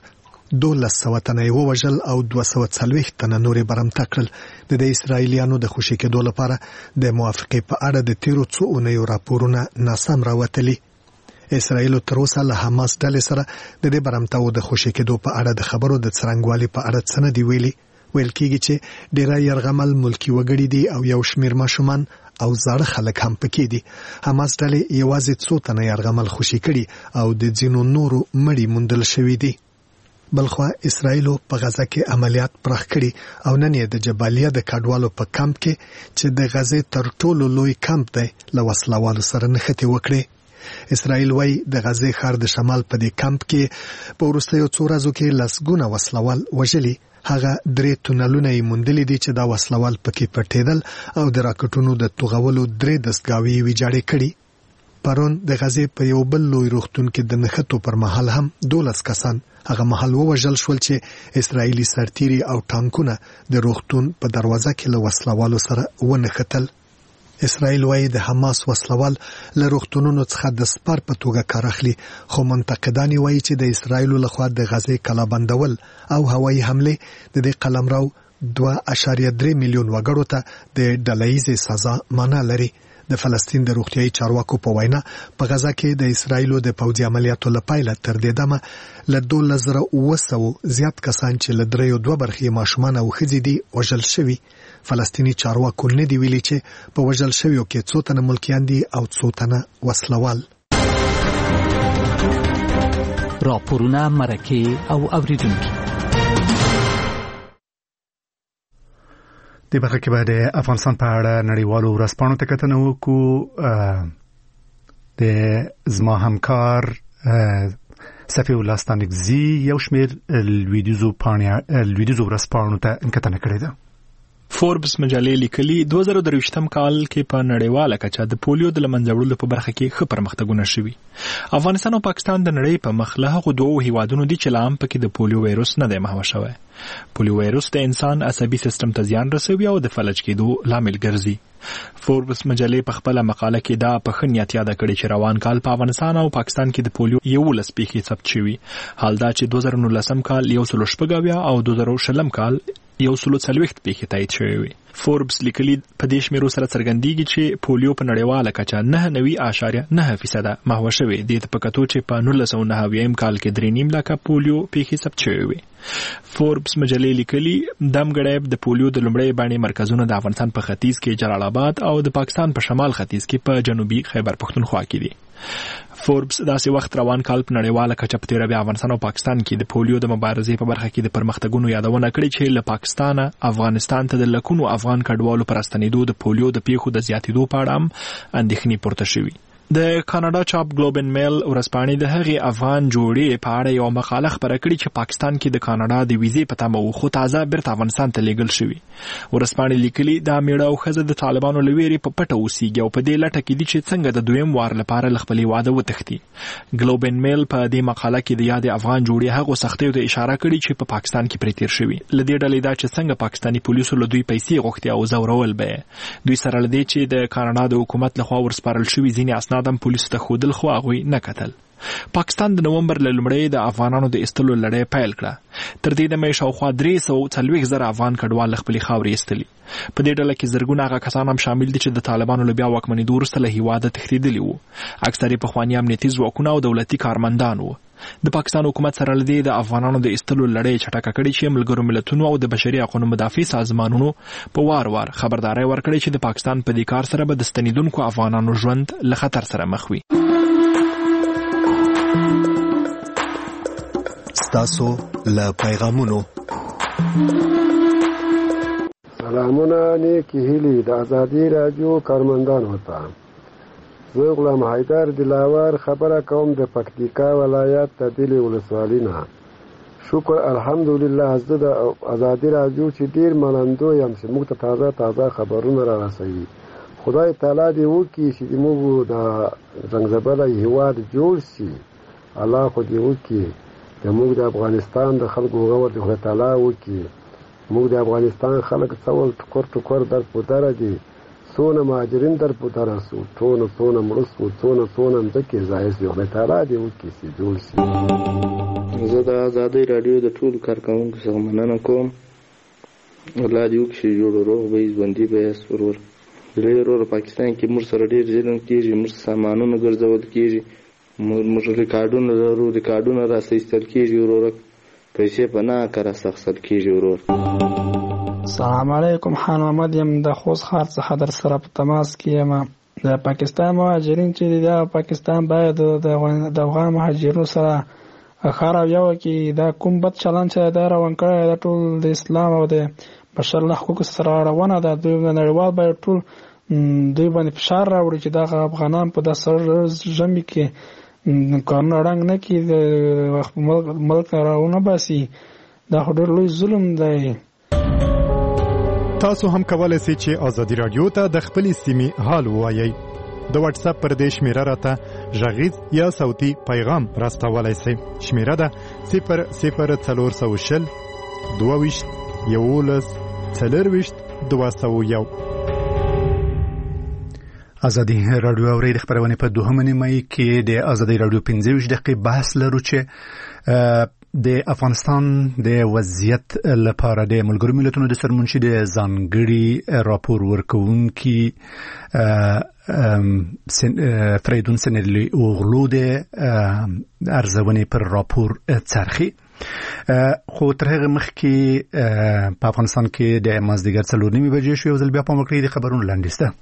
1200 تنه ووژل او 240 تنه نورې برمته کړل. د اسرائیلیانو د خوشي کېدو لپاره د موافقې په اړه د تیرو څو اونیو راپورونه ناسم راوتلي. اسرائیل تر اوسه له حماس ډلې سره د دې برمتو د خوشي کېدو په اړه د خبرو د څرنګوالي په اړه څه نه دی ویلي. ویل کېږي چې ډیری یرغمل ملکی وګړي دي او یو شمیر ماشومان او زاړه خلک هم پکې دي. حماس ډلې یوازې څو تنه یرغمل خوشي کړي او د ځینو نورو مړي موندل شوي دي. بلخوا اسرائیل په غزه کې عملیات پراخ کړي او نن یې د جبالیه د کډوالو په کمپ کې چې د غزې تر ټولو لوی کمپ دی له وسلوالو سره نښتې وکړي. اسرائیل وايي د غزې ښار د شمال په دې کمپ کې په وروستیو څو ورځو کې لسګونه وسلوال وژلي. هغه 3 تونلونه یې موندلي دي چې دا وسلوال پکې پټېدل او د راکټونو د توغولو 3 دستګاوې ویجاړې کړي. پرون د غزې په یو بل لوی روغتون کې د نښتو پر مهال هم 12 کسان هغه مهال ووژل شول چې اسرائیلي سرتیري او ټانکونه د روغتون په دروازه کې له وسلوالو سره ونښتل. اسرائیل وايي د حماس وسلوال له روغتونونو څخه د سپر په توګه کار اخلي، خو منتقدان وايي چې د اسرائیل لخوا د غزې کلابندول او هوایي حمله د دې قلمرو 2.3 میلیون وګړو ته د ډله‌ییزې سزا معنا لري. د فلسطین د روغتیايي چارواکو په وینا په غزا کې د اسرائیل د پوځي عملیاتو لپاره تر دې دمه له 2900 زیات کسان چې له 3.2 برخې ماشومان او ښځې دي وژل شوي. فلسطیني چارواکو نه دی ویلي چې په وژل شویو کې څو تنه ملکیان دي او څو تنه وسلوال. راپورونه، مرکې او اوریدونکي. د برخه کې به د افغانستان په اړه نړیوالو ورځپاڼو ته کتنه وکړو. د زما همکار صفی الله ستانکزي یو شمېر لویدیځو ورځپاڼو ته کتنه کړې ده. فوربس مجلې لیکلي 2023م کال کې په نړیواله کچه د پولیو د لمنځه وړلو په برخه کې ښه پرمختګونه شوي. افغانستان او پاکستان د نړۍ په مخ له هغو دوو هیوادونو دي چې لا هم پکې د پولیو وایروس نه دی محوه شوی. پولیو وایروس د انسان عصبي سیستم ته زیان رسوي او د فلج کېدو لامل ګرځي. فوربس مجلې په خپله مقاله کې دا په ښه نیت یاده کړې چې روان کال په افغانستان او پاکستان کې د پولیو 11 پیښې ثبت شوي. حال دا چې 2019 کال 116 او 2020 کال 140 پیښې تایید شوې وي. فوربس لیکلي په دې شمیرو سره څرګندېږي چې پولیو په نړیواله کچه 9.9% محوه شوی. دې ته په کتو چې په 1990 کال کې 3.5 لکه پولیو پیښې ثبت شوې وي. فوربس مجلې لیکلي دمګړی د پولیو د لومړۍ باندې مرکزونه د افغانستان په ختیځ کې جلال آباد او د پاکستان په شمال ختیځ کې په جنوبي خیبر پښتونخوا کې دي. فوربس داسې وخت روان کال په نړیواله کچه په تیره بیا افغانستان او پاکستان کې د پولیو د مبارزې په برخه کې د پرمختګونو یادونه کړې چې له پاکستانه افغانستان ته د لکونو افغان کډوالو پر راستنېدو د پولیو د پیښو د زیاتېدو په اړه هم اندېښنې پورته شوي. د کاناډا چاپ ګلوب اینډ میل ورځپاڼې د هغې افغان جوړې په اړه یو مقاله خپره کړې چې پاکستان کې د کاناډا د ویزې په تمه و خو تازه بیرته افغانستان ته لیږل شوي. ورځپاڼې لیکلي دا میړه او ښځه د طالبانو له ویرې په پټه اوسېږي او په دې لټه کې دي چې څنګه د دویم وار لپاره له خپل هېواده وتښتي. ګلوب اینډ میل په دې مقاله کې د یادې افغان جوړې هغو سختیو ته اشاره کړې چې په پاکستان کې پرې تیر شوي. له دې ډلې دا چې څنګه پاکستاني پولیسو له دوی پیسې غوښتې او ځورول به دوی سره له دې چې د کاناډا د حکومت لخوا ورسپارل شوي ځینې اسناد هم پولیسو ته ښودل خو هغوی نه کتل. پاکستان د نومبر له لومړۍ د افغانانو د ایستلو لړۍ پیل کړه. تر دې دمه شاوخوا 340,000 افغان کډوال خپلې خاورې ایستلي. په دې ډله کې زرګونه هغه کسان هم شامل دي چې د طالبانو له بیا واکمنېدو وروسته له هېواده تښتېدلي وو. اکثر یې پخواني امنیتي ځواکونه او دولتي کارمندان وو. د پاکستان حکومت سره له دې د افغانانو د ایستلو لړۍ چټکه کړې چې ملګرو ملتونو او د بشري حقوقو مدافع سازمانونو په وار وار خبرداری ورکړې چې د پاکستان په دې کار سره به د ستنېدونکو افغانانو ژوند له خطر سره مخ وي. ستاسو له پیغامونو سلامونه نیکی هیلی د ازادي رادیو کارمندانو ته. زه غلام حیدر دلاور خبره کوم د پکتیکا ولایت د دلی ولسوالۍ نه. شکر الحمدلله زه د ازادي رادیو چې ډیر منندوی یم چې موږ ته تازه خبرونه را رسوي. خدای تعالی دې وکړي چې موږ د زنګزبله هیواد جوړ شي. الله خو دې وکړي د موږ د افغانستان د خلکو غور د خدای تعالی وکړي. موږ د افغانستان خلک څول ټکر در په دره دي. څونه مهاجرین در په دره سو، څونه مړه سو، څونه مځکې ځای سي. خدای تعالی دې وکړي چې جوړ شي. زه د ازادۍ راډیو د ټولو کارکوونکو څخه مننه کوم. الله دې وکړي چې جوړ روغ به یې ژوندي به یاست. ورور ورور پاکستان کې موږ سره ډېر ظلم کېږي، موږ سامانونه ګرځول کېږي، موږ ریکارډونه لرو، ریکارډونه راستل کېږي، ورور پیسې په ناکاره راستل کېږي. ورور السلام علیکم، خان محمد یم د خوست ښار څخه در سره په تماس کې یم. د پاکستان مهاجرین چې دي دا پاکستان باید د افغان مهاجرینو سره ښه رویه وکړي. دا کوم بد چلند چې دا روان کړی دا ټول د اسلام او د بشر له حقوقو سره اړونه ده. دوی نړیوال باید ټول دوی باندې فشار راوړي چې دغه افغانان په داسې ژمي کې کارونه رنګ نه کړي، د ملک راونه باسي. دا خو ډېر لوی ظلم دی. تاسو هم کولای شئ چې ازادي رادیو ته د خپلې سیمې حال ووایئ. د واتس اپ پر دې شمیره راته غږیز یا صوتي پیغام راستولای شئ. شمیره ده 00420 22 11 24 201. ازادي رادیو اورید خبرونه په 2 مې کې د ازادي رادیو 15 دقیقې بحث لرو چې د افغانستان د وضعیت لپاره د ملګرو ملتونو د سرمنشي د ځانګړي راپور ورکوونکي فریدون سنرلی اوغلو د ارزونې پر راپور څرخي خو تر هغه مخکې په افغانستان کې د مازدیګر 4:30 بجې شو یو ځل بیا په مکرې د خبرونو لاندې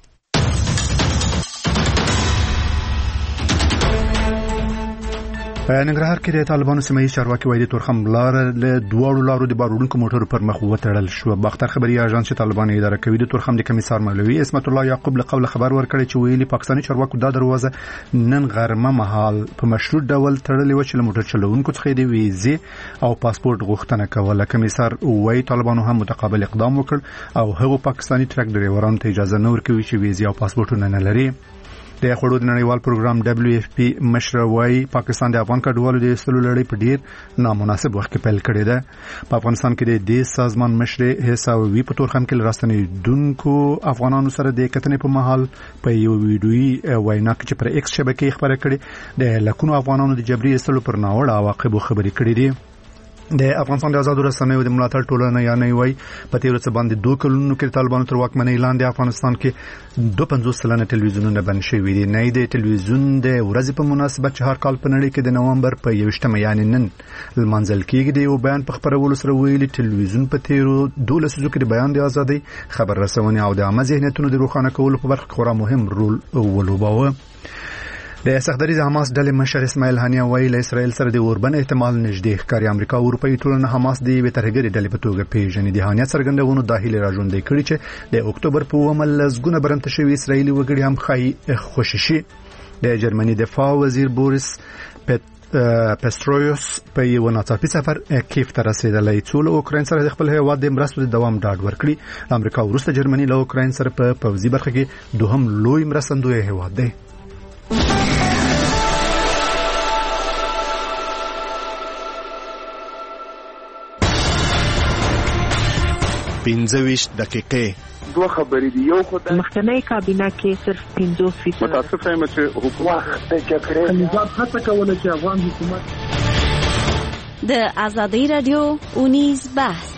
ننګرهار کې د طالبانو سیمه ییز چارواکي وایي د تورخم لار له دواړو لارو د بارودونکو موټرو پر مخ وتړل شو. باختر خبري اژانس چې طالبان اداره کوي د تورخم د کمیسار مولوي اسمت الله یعقوب له قبل خبر ورکړی چې ویلي پاکستاني چارواکو دا دروازه نن غرمه مهال په مشروط ډول تړلې و چې له موټر چلوونکو څخه د ویزې او پاسپورت غوښتنه کوله. کمیسار وایي طالبانو هم متقابل اقدام وکړ او هغه پاکستاني ټرک ډرایورانو ته اجازه نه ورکوي چې ویزې او پاسپورتونه نه لري. د خړو د نړیوال پروګرام WFP مشر وايي پاکستان د افغان کډوالو د ایستلو لړۍ په ډیر نامناسب وخت کې پیل کړې ده. په افغانستان کې د دې سازمان مشر حساوي په تورخم کې راستنیدونکو افغانانو سره د کتنې په محل په یو ویډیوي وینا کې چې پر ایکس شبکې خبره کړې د لکونو افغانانو د جبري ایستلو پر ناوړه عواقب خبرې کړې دي. د افغانستان د آزادو رسنیو د ملاتړ ټولنه یا نه وای په تیر څه باندې 2 کلونو کې طالبانو تر واکمنۍ لاندې افغانستان کې 52 ټلویزیونونه بند شوي دي. نه د ټلویزیون د ورځې په مناسبت چې هر کال په نړۍ کې د نومبر په 21 یعنی نن لمانځل کېږي د یو بیان په خبرولو سره ویلي ټلویزیون په تیرو 12 ورځو کې د بیان د ازادۍ خبر رسونې او د عامه ذهنیتونو د روښانه کولو په برخه کې خورا مهم رول ولوباوه. د سختدریز حماس ډلې مشر اسماعیل هانیه وایي له اسرائیل سره د اوربن احتمال نږدې ښکاري. امریکا او اروپאי ټولنه حماس د وترګری ډلې په توګه پیژني. د هانیه څرګندونو داخلي راځوندې کړي چې د اکتوبر په ومل لزګونه برمته شوی اسرائیلي وګړي هم خای خوشی شي. د جرمني دفاع وزیر بوریس پسترویوس په یو ناڅاپي سفر کیف ته رسیدلی څو له اوکراین سره د خپل هیواد د مرستو د دوام ډاډ ورکړي. امریکا وروسته جرمني له اوکراین سره په پوځي برخه کې دوهم لوی مرستندوی هیواد دی. 15 دقیقې دوه خبرې دي. یو خدای مخکنی کابینه کې صرف 50% متاسف یم چې حکومت کنيزات هڅه کوله چې افغان حکومت د ازادي رادیو اونیز بحث.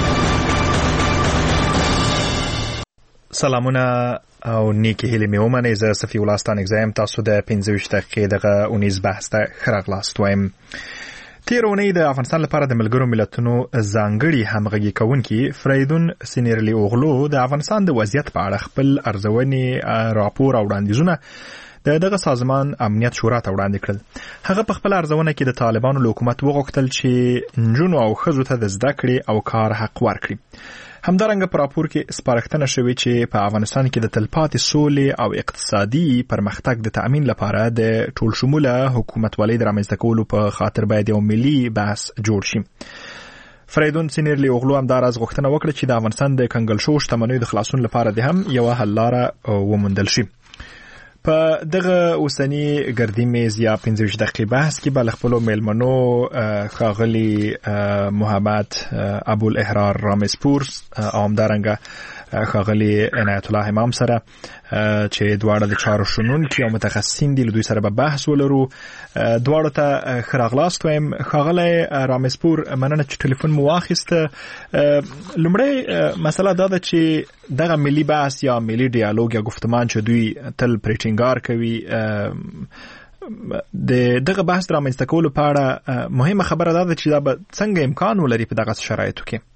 سلامونه او نیکی هیله مې ومنئ. زه صفی الله ستانک زایم. تاسو د 15 دقیقې دغه اونیز بحث ته خراغلاست وایم. تیرونی د افغانستان لپاره د ملګرو ملتونو ځانګړي همغږي کوونکي فریدون سنرلی اوغلو د افغانستان د وضعیت په اړه خپل ارزونې راپور او وړاندیزونه دغه سازمان امنیت شورا ته وړاندې کړل. هغه په خپل ارزونه کې د طالبانو له حکومت وغوښتل چې نجونو او ښځو ته د زده کړې او کار حق ورکړي. همدارنګه په راپور کې سپارښتنه شوې چې په افغانستان کې د تلپاتې سولې او اقتصادي پرمختګ د تأمین لپاره د ټول شموله حکومتولۍ د رامنځته کولو په خاطر باید یو ملي بحث جوړ شي. فریدون سنرلی اوغلو هم دا راز غوښتنه وکړه چې د افغانستان د کنګل شوو شتمنیو د خلاصون لپاره د هم یو حل لاره وموندل شي. په دغه اوسنی ګردی میز یا 15 دقیقې بحث کې بل خپل میلمنو ښاغلي محمد ابو الاحرار رامسپور او همدارنګه ښاغلي عنایت الله امام سره چې دواړه د چارو شنونکي او متخصصین دي. له دوی سره به بحث ولرو. دواړو ته خراغلاست وایم. ښاغلی رامسپور مننه چې ټلیفون مو واخیسته. لومړی مسله دا ده چې دغه ملي بحث یا ملي ډیالوګ یا گفتمان چې دوی تل پرې ټینګار کوي د دغه بحث رامنځته کولو په اړه مهمه خبره دا ده چې دا به څنګه امکان ولري په دغه شرایطو کې.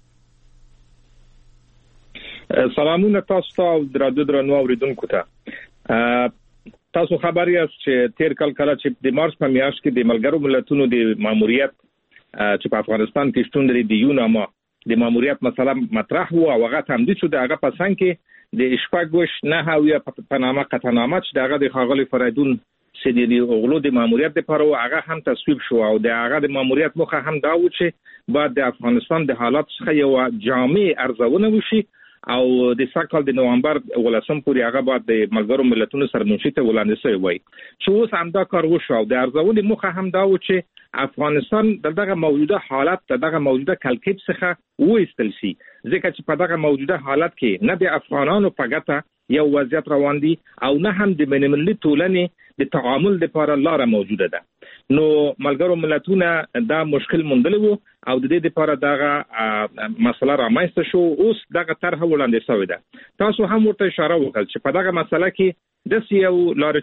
سلامونه تاسو ته او درنو اوریدونکو ته. تاسو خبر یاست چې تیر کال کله چې د مارچ په میاشت کې د ملګرو ملتونو د ماموریت چې په افغانستان کې شتون لري د یوناما د ماموریت مسله مطرح و او هغه تمدید شو. دغه پسند کې د اشفاقوش نه هویه په نامه قطعنامه چې دغه د ښاغلي فریدون سنرلی اوغلو د ماموریت لپاره هغه هم تصویب شو او د هغه د ماموریت موخه هم دا و چې بعد د افغانستان د حالات څخه یو جامع ارزونه وشي او د ساکل د نومبر ولسم پورې هغه بعد د ملګرو ملتونو سرمنشي ته وړاندې شوی وای چې اوس هم دا کار وشو. د ارزونې موخه هم دا و چې افغانستان دغه موجوده حالت دغه موجوده کلکیب څخه وېستل شي ځکه چې په دغه موجوده حالت کې نه د افغانانو په ګټه یو وضعیت روان دي او نه هم د بین‌المللي ټولنې د تعامل لپاره لاره موجوده ده. نو ملګرو ملتونه دا مشکل موندلی وو او د دې لپاره دغه مسله رامنځته شو. اوس دغه طرح وړاندې شوې ده. تاسو هم ورته اشاره وکړه چې په دغه مسله کې د یو لارې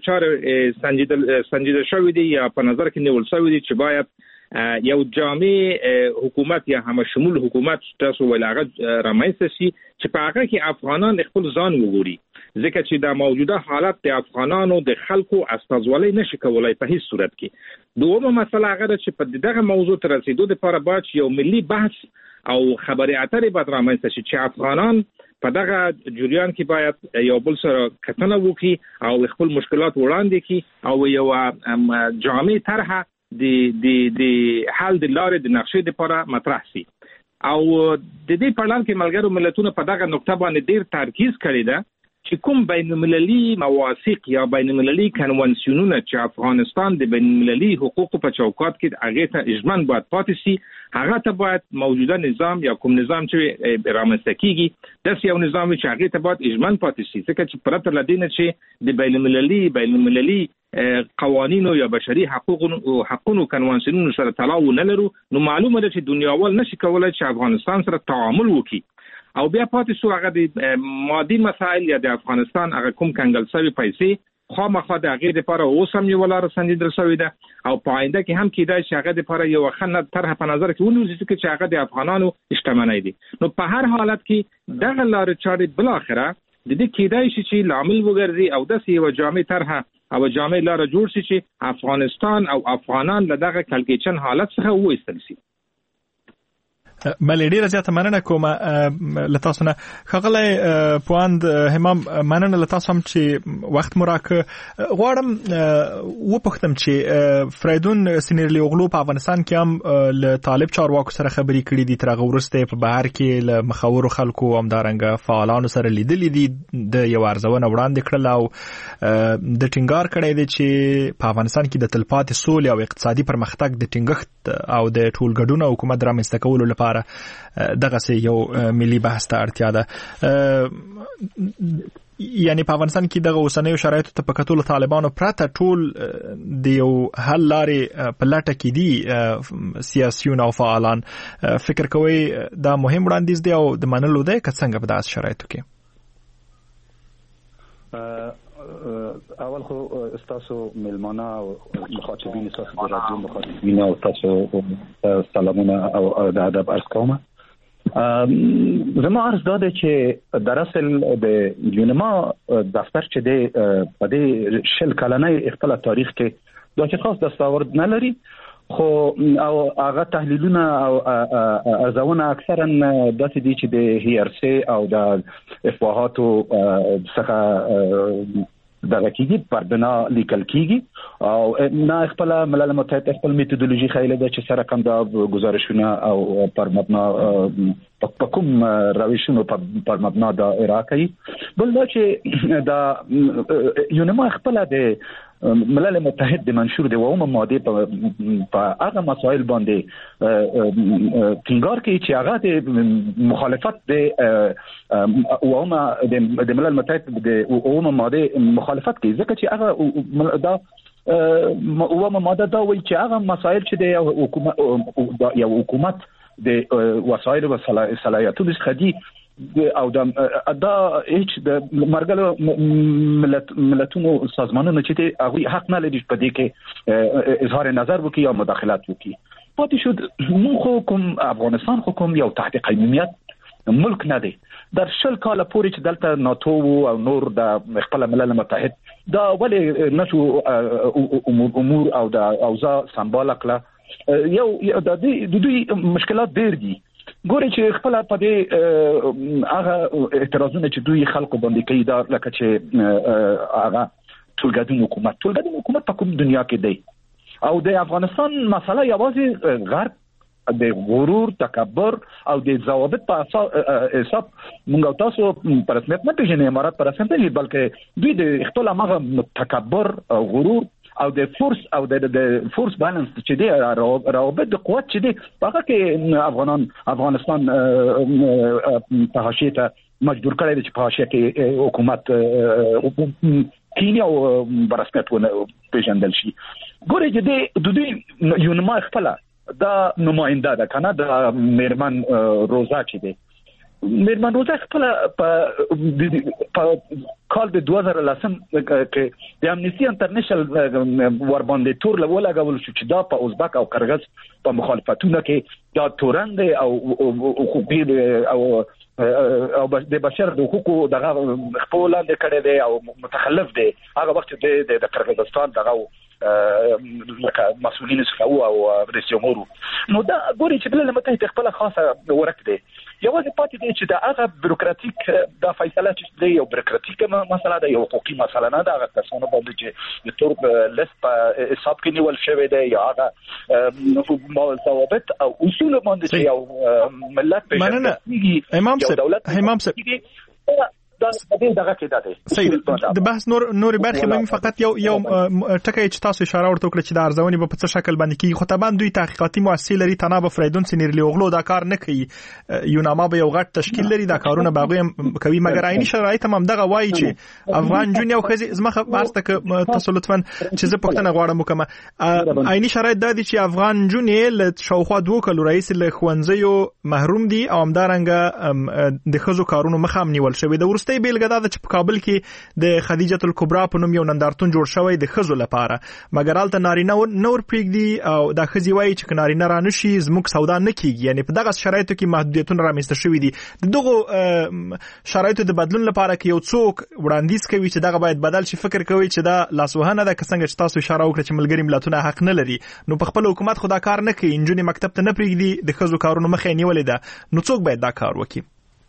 چارې سنجیده شوې دي یا په نظر کې نیول شوې دي چې باید یو جامع حکومت یا همشمول حکومت تاسو ولغه رامنځته شي چې په هغه کې افغانان خپل ځان وګوري ځکه چې دا موجوده حالت د افغانانو د خلکو استازولۍ نشي کولای په هیڅ صورت کې. دومره مسله هغه چې په دغه موضوع تر رسیدو لپاره باید یو ملي بحث او خبري اترې باید رامنځته شي چې افغانان په دغه جریان کې باید یو بل سره کتنه وکړي او خپل مشکلات وړاندې کړي او یو جامع طرح د حل د لارې د نقشې لپاره مطرح شي. او د دې په اړه کې ملګرو ملتونو په دغه نقطه باندې ډیر ترکیز کړی ده چې کوم بین‌المللي مواثیق یا بین‌المللي کنوانسیونونه چې افغانستان د بین‌المللي حقوقو په چوکاټ کې هغه ته اجماع باید پاتې شي هغه ته باید موجوده نظام یا کوم نظام چې رامنځته کیږي داس یو نظام چې هغه ته باید اجماع پاتې شي ځکه چې پرته لدینه چې د بین‌المللي قوانینو یا بشري حقوقو کنوانسیونونو سره تلاو نه لرو نو معلومه ده چې دنیاوال نشي کولای چې افغانستان سره تعامل وکړي او بیا پاتې شو هغه د مادي مسائل یا د افغانستان هغه کوم کنګل شوی پیسې خامخا د هغه لپاره اوس هم یو لار سنجیدل شوی ده او په آینده کې هم کېدای شي هغه لپاره یو خنه طرح په نظر کې ونیول چې هغه د افغانانو اجتماعي دي. نو په هر حالت کې دغه لار چارې بل اخره د دې کېدای شي چې لامل وګرځي او د یو جامع طرح او جامع لار جوړ شي چې افغانستان او افغانان له دغه کلکېچن حالت څخه وېستل شي. بله ډیره زیاته مننه کوم لتاسو نه خغلی پواند همام مننه لتاسو هم چې وخت مراکه غواړم وپختم چې فریدون سینیرلی اوغلو په افغانستان کې هم له طالب چارواکو سره خبرې کړې دي تر هغه وروسته په بهر کې له مخاورو خلکو همدارنګه فعالانو سره لیدلې دي د یو ارزونه وړاندې کړل او د ټینګار کړی دی چې په افغانستان کې د تلپاتې سولې او اقتصادي پرمختګ د ټینګښت او د ټولګډون حکومت رامنځته کولو لپاره دغه سه یو ملي بحث ته اړتیا ده. یعنی په افغانستان کې دغه اوسنیو شرایطو ته په کتو طالبانو پرته ټول د یو حل لارې په لټه کې دي سیاسيون او فعالان فکر کوي دا مهم وړاندیز دی او د منلو دی که څنګه په داسې شرایطو کې اول خو استاسو ملمانه او مخاطبین استاسو د رادیو مخاطبین او تاسو سلامونه او د ادب عرض کوم. زما عرض داده چې در اصل د یونما دفتر چې د په دې شل کلنې خپل تاریخ کې دا چې خاص دستاورد نه لري خو او هغه تحلیلونه او ارزونه اکثرا داسې دي چې د هیرسي او د افواهاتو څخه دغه کېږي پر بنا لیکل کېږي او نه خپل ملل متحد خپل میتودولوژي خیاله ده چې سره کوم د گزارشونه او پر مبنا په کوم روشونو پر مبنا د عراقي بل دا چې دا یونما خپل د ملل متحد د منشور د اومه ماده په هغه مسائل باندې ټینګار کوي چې هغه د مخالفت د اومه د ملل متحد د اومه ماده مخالفت کوي ځکه چې هغه دا اومه ماده دا وایي چې هغه مسائل چې د یو حکومت د وسایل او صلاحیتونو څخه دي او دا هیڅ د مرګلو ملتونو سازمانونو چې هغه حق نه لري په دې کې اظهار نظر وکړي یا مداخلات وکړي. پاتې شو موږ کوم افغانستان کوم یو تحت قیمومیت ملک نه دی در 10 کال پورې چې دلته ناتو او نور د خپل ملل متحد دا ولې نشو امور او د اوضاع سمبال کړه یو د دوی مشکلات ډېر دي ګوري چې خپل په دې هغه اعتراضونه چې دوی خلکو باندې کوي دا لکه چې هغه ټولګډون حکومت په کوم دنیا کې دی او د افغانستان مسله یوازې غرب د غرور تکبر او د ضوابط په حساب موږ تاسو پر رسمیت نه پیژنې امارات پر رسمیت نه بلکې دوی د خپل هغه تکبر او غرور او د فورس او د فورس بالانس چې دی روابط د قوت چې دی هغه کې افغانستان په حاشیه ته مجبور کړی دی چې په حاشیه کې حکومت کینیا او برسمت پیژندل شي. ګورې چې د دوی یو نما خپل دا نماینده ده کنه د میرمن روزا چې دی میرمن روزا خپل په کال د 2010 کې د امنیسټي انټرنیشنل ور باندې تور لګول شو چې دا په ازبک او قرغیز په مخالفتونو کې دا تورند او حقوقي او د بشر د حقوقو دغه خپل لاندې کړی دی او متخلف دی. هغه وخت د قرغیزستان دغه لکه مسؤلین څخه او رئیس جمهور نو دا ګوري چې بل متحد خپل خاصه ورک دی یوازې پاتې دی چې دا هغه بیروکراتیک د فیصله چې دی یو بیروکراتیک مسله ده یو حقوقي مسله نه ده. هغه کسانو باندې چې د تور لیست په حساب کې نیول شوی دی یا هغه ضوابط او اصول باندې چې یو ملت پیژني امام صاحب دغه کې ده د بحث نور برخه به فقط یو ټکی چې تاسو اشاره ورته وکړه چې د ارزونې په څه شکل باندې کیږي خو طبعا دوی تحقیقاتي مؤسسې لري تناب فریدون سینیرلی اوغلو دا کار نه کوي یوناما به یو غټ تشکیل لري دا کارونه باغوي کوي مګر عیني شرایط هم دغه وایي چې افغان جون یو خزي زمخه بارسته ک تاسو لطفا چې زه پښتنه غواړم وکم عیني شرایط دا دي چې افغان جون یې شاوخوا 2 کلو رئیس له خوندزیو محروم دي او همدارنګه د خزو کارونو مخام نیول شوی د ورسته بیلګه دا چې په کابل کې د خدیجه الکبرا په نوم یو نندارتون جوړ شوی د خزو لپاره مګر الته نارینه نور پریږدي او د خزي وایي چې نارینه را نشي زموږ سودا نه کیږي یعنی په دغه شرایطو کې محدودیتونه رامنځته شوي دي. دغه شرایطو د بدلون لپاره کې یو څوک وړاندیز کوي چې دغه باید بدل شي فکر کوي چې دا لاسوهنه ده څنګه چې تاسو اشاره وکړه چې ملګری ملتونه حق نه لري نو په خپل حکومت خدا کار نه کوي انجونی مکتب ته نه پریږدي د خزو کارونو مخه نیولې ده نو څوک باید دا کار وکړي.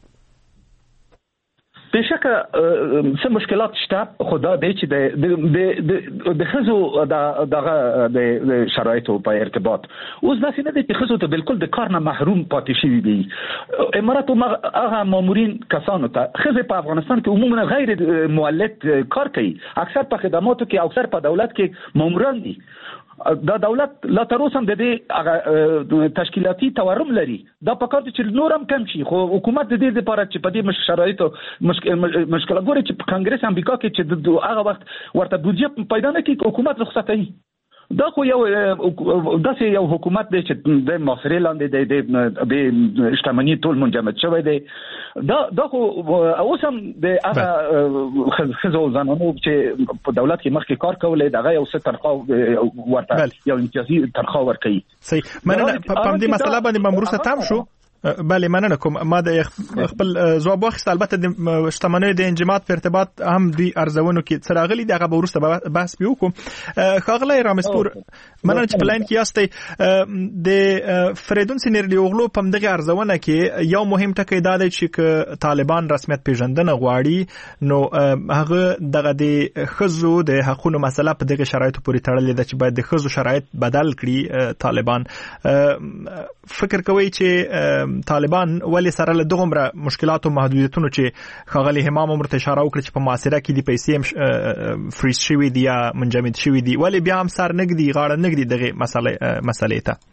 بشکه څه مشکلات شته خدا دی چې د خزو دغه د شرایطو په ارتباط اوس داسې نه دی چې خزو ته بالکل د کار نه محروم پاتې شوي دي. امارات هغه مامورین کسانو ته خزه په افغانستان کې عموما غیر مولد کار کوي اکثر په خدماتو کې اکثر په دولت کې ماموران دي. دا دولت لا تر اوسه د دې تشکیلاتي تورم لري دا په کار چې نورم کم شي خو حکومت د دې لپاره چې په دې شرایطو مشکل ګوري چې په کانګرس امریکا کې چې هغه وخت ورته بودجه پیدا نه کوي حکومت رخصتي دا خو یو داسې یو حکومت دی چې د مصری لاندې د اجتماعي ټول منجمد شوی دی دا خو اوس هم د هغه خزو زنانو چې په دولت کې مخکې کار کولای دغه یو څه تنخواه ورته یو امتیازي تنخواه ورکوي. صحیح مننه په دې مسله باندې ممروسه تام شو بله مننه کوم ما د خپل ځواب واخیست البته د شتمنۍ د انجماد په ارتباط هم دوی ارزونو کې څراغلي دغه به وروسته بحث وکړو. خاغلی رامسپور مننه چې پلاین کې یاستئ د فریدون سینیرلی اوغلو په دغه ارزونه کې یو مهم ټکی دا دی چې طالبان رسمیت پیژندنه غواړي نو هغه دغه د خزو د حقوقو مسله په دغه شرایطو پورې تړلې ده چې باید د خزو شرایط بدل کړي طالبان. فکر کوي چې طالبان ولی سره له دغه مشکلات او محدودیتونو چې خغلی همام عمر اشاره وکړه چې په معاصره کې د پیسې فریز شوی دی یا منجمد شوی دی ولی بیا هم سر نګدي غاړه نګدي دغه مسلې ته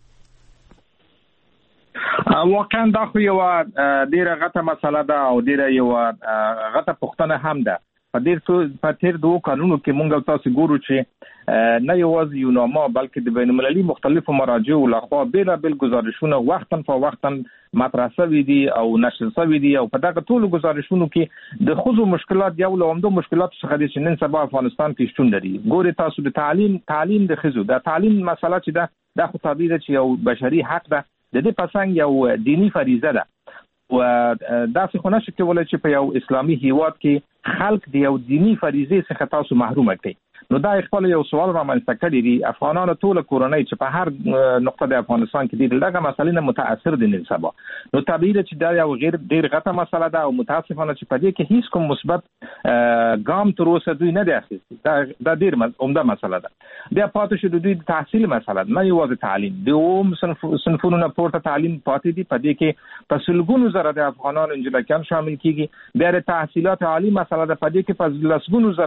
واقعا دا خو یو ډیره غټه مسله ده او ډیره یو غټه پوښتنه هم ده. په تیر دوه قانونو کې مونږ تاسو ګورو چې نه یوازې یوناما بلکې د بین المللي مختلفو مراجعو لخوا بیلابل گزارشونه وختن په وختن مطرح شوي دي او نشر شوي دي او په دغه ټولو گزارشونو کې د خزو مشکلات یو له عمده مشکلات څخه دي چې نن سبا افغانستان کې شتون لري. ګوري تاسو د تعلیم د خزو د تعلیم مسله چې دا خو طبیعي ده چې یو بشري حق ده د دې پسنګ یو دینی فریضه ده و دا څه خو نشي کولای چې په یو اسلامي هیواد کې خلک د یو دینی فریضې څخه تاسو محروم کړي. نو دا خپل یو سوال رامنځته کړی دی افغانانو ټول کورنۍ چې په هر نقطه د افغانستان کې دي دغه مسلې نه متاثر دي نن سبا. نو طبیعي ده چې دا یو ډیر غټه مسله ده او متاسفانه چې په دې کې هیڅ کوم مثبت ګام تر اوسه دوی نه دی اخیستی. دا ډیر عمده مسله ده. بیا پاتې شو د دوی تحصیل مسله نه یوازې تعلیم د اوم صنفونو نه پورته تعلیم پاتې دي په دې کې په سلګونو زره د افغانانو انجلکان شامل کیږي. بیا د تحصیلات عالی مسله ده په دې کې په لسګونو زره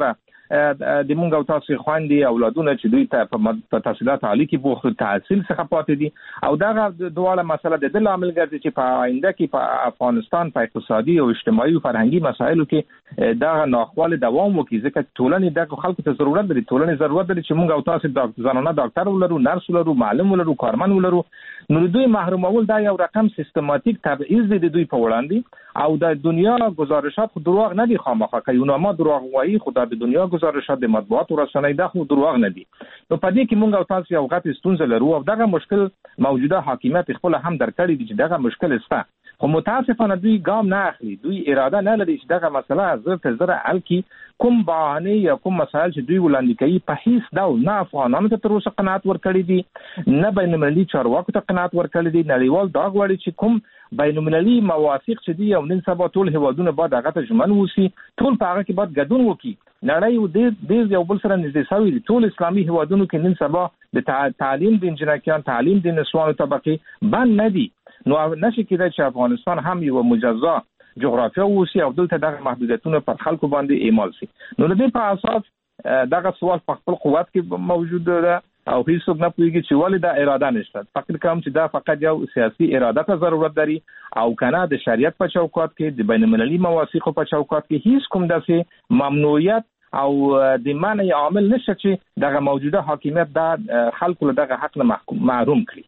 د مونږ او تاسو خويندې اولادونه چې دوی ته په تحصیلات عالی کې بوخت تحصیل څخه پاتې دي او دا دواړه مسله د دل عامل ګرځي چې په آینده کې په افغانستان په اقتصادي او اجتماعي او فرهنګي مسایلو کې دا ناخواله دوام وکړي ځکه ټولنې د خلکو ته ضرورت لري ټولنې ضرورت لري چې مونږ او تاسو ځانونه ډاکټر ولرو نرس ولرو معلم ولرو کارمن ولرو نو دوی محرومول دا یو رقم سیستماتیک تبعیض دی دوی په وړاندې او د دنیا گزارشات خو دروغ نه دي خامخا کایونه ما دروغ وایي خدای د دنیا گزارشات د مطبوعات او رسنۍ دا خو دروغ نه دي نو په دې کې مونږ او تاسو یو غټ ستونزه لرو او دغه مشکل موجوده حاکمیت خپل هم درکړي دي چې دغه مشکل سته خو متاسفانه دوی ګام نه اخلي دوی اراده نه لري چې دغه مسله زر حل کړي کوم بهانه یا کوم مسایل چې دوی وړاندې کوي په هیڅ ډول نه افغانانو ته تر اوسه قناعت ورکړي دي نه بینالمللي چارواکو ته قناعت ورکړي دي نړیوال دا غواړي چې کوم بینالمللي موافق چې دي او نن سبا ټول هیوادونه باید هغه ته ژمن وسی ټول په هغه کې باید ګډون وکړي نړۍ د یو بل سره نږدې شوی دي ټول اسلامي هیوادونو کې نن سبا د تعلیم د انجنیران تعلیم د نسوانو طبقه بند نه دي نو نشي کېدای چې افغانستان هم یو مجزا جغرافیا وسی او دلته دغه محدودیتونه پر خلکو باندې اعمال شي نو د دې په اساس دغه سوال په خپل قوت کې موجود ده او هیڅوک نه پوهیږي چې ولې دا اراده نشته فکر کوم چې دا فقط یو سیاسي اراده ته ضرورت لري او کنه د شریعت په چوکاټ کې د بینالمللي مواثیقو په چوکاټ کې هیڅ کوم داسې ممنوعیت او د معنی عامل نشته چې دغه موجوده حاکمیت د خلکو له دغه حق نه محروم کړي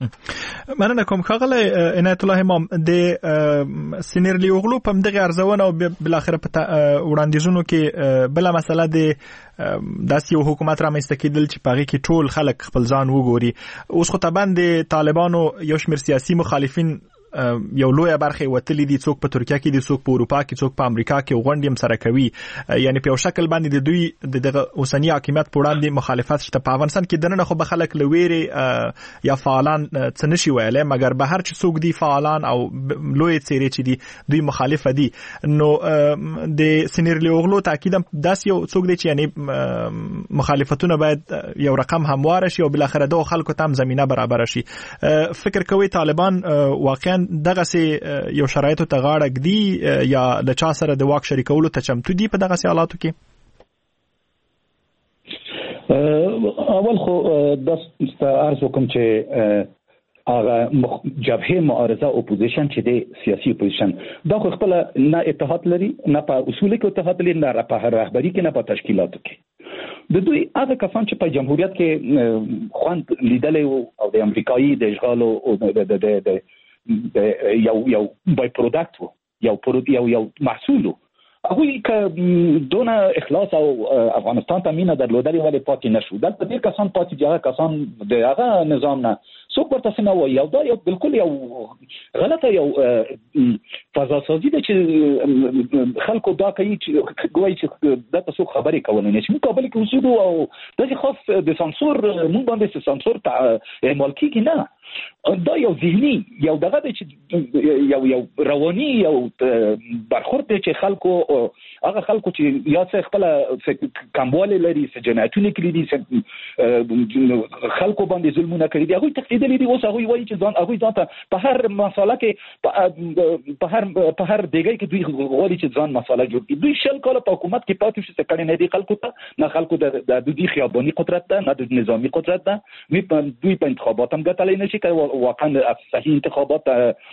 مننه کوم ښاغلی عنایت الله امام د سینیرلی اوغلو په دغه ارزونه او بل اخر په وړاندیزونو کې بل مسله د داسې یو حکومت رامنځته کېدل چې په هغې کې ټول خلک خپل ځان وګوري اوس خو طبعا د طالبانو یو شمېر سیاسي مخالفین یو لویه برخه وتلی دي څوک په ترکیه کې دي څوک په اروپا کې څوک په امریکا کې غونډې هم سره کوي یعنی په یو شکل باندې د دوی دغه اوسنی حکومت په وړاندې مخالفت شته په افغانستان کې دننه خو به خلک له ویرې یا فعالان څه نشي ویلی مګر بهر چې څوک دي فعالان او لوی څیرې چې دي دوی مخالفه دي نو د سینیرلی اوغلو تاکید هم داسې یو څوک دی چې یعنی مخالفتونه باید یو رقم همواره شي او بالاخره دغه خلکو ته هم زمینه برابره شي فکر کوي طالبان واقعا دغه سي یو شرایطو ته غاړه ږدي یا د چا سره د واک شریکولو ته چمتو دي په دغه سي حالاتو کې اول خو د عرض کوم چې هغه جبهه معارضه اپوزیشن چې د سیاسي اپوزیشن دا خو خپل نه اتحاد لري نه په اصول کې اتحاد لري نه په رهبری کې نه په تشکیلاتو کې د دوی هغه کسان چې په جمهوریت کې خوند لیدلې او د امریکایي د اشغال او د یو بای پروداکټ یو محصول هغه که دونه اخلاص او افغانستان ته مینه درلودل ولې پاتې نشو دلته ډېر کسان پاتې دي هغه کسان د هغه نظام نه څوک ورته څه نه وایي او دا یو بالکل یو غلطه یو فضا سازي ده چې خلکو دا کوي چې ګوایي چې دا تاسو خبرې کولای نه شي مقابله کې وسودو او د خاص د سانسور مونږ باندې سانسور اعمال کیږي نه دا یو ذهني یو دغه چې یو رواني یو برخورد چې خلکو هغه خلکو چې یا څه خپل کمواله لري څه جنایتونه کړی دي خلکو باندې ظلمونه کړی دي هغه تقلیدلې دي اوس هغه وایي چې ځان هغه ځان په هر مسله کې په هر دیګي کې دوی غواړي چې ځان مسله جوړ کړي دوی شل کاله په حکومت کې پاتې شي څه کړي نه دي خلکو ته نه خلکو د دوی خیاباني قدرت ده نه د نظامی قدرت ده دوی په انتخابات هم ګټلای نشي کوي واقعا صحیح انتخابات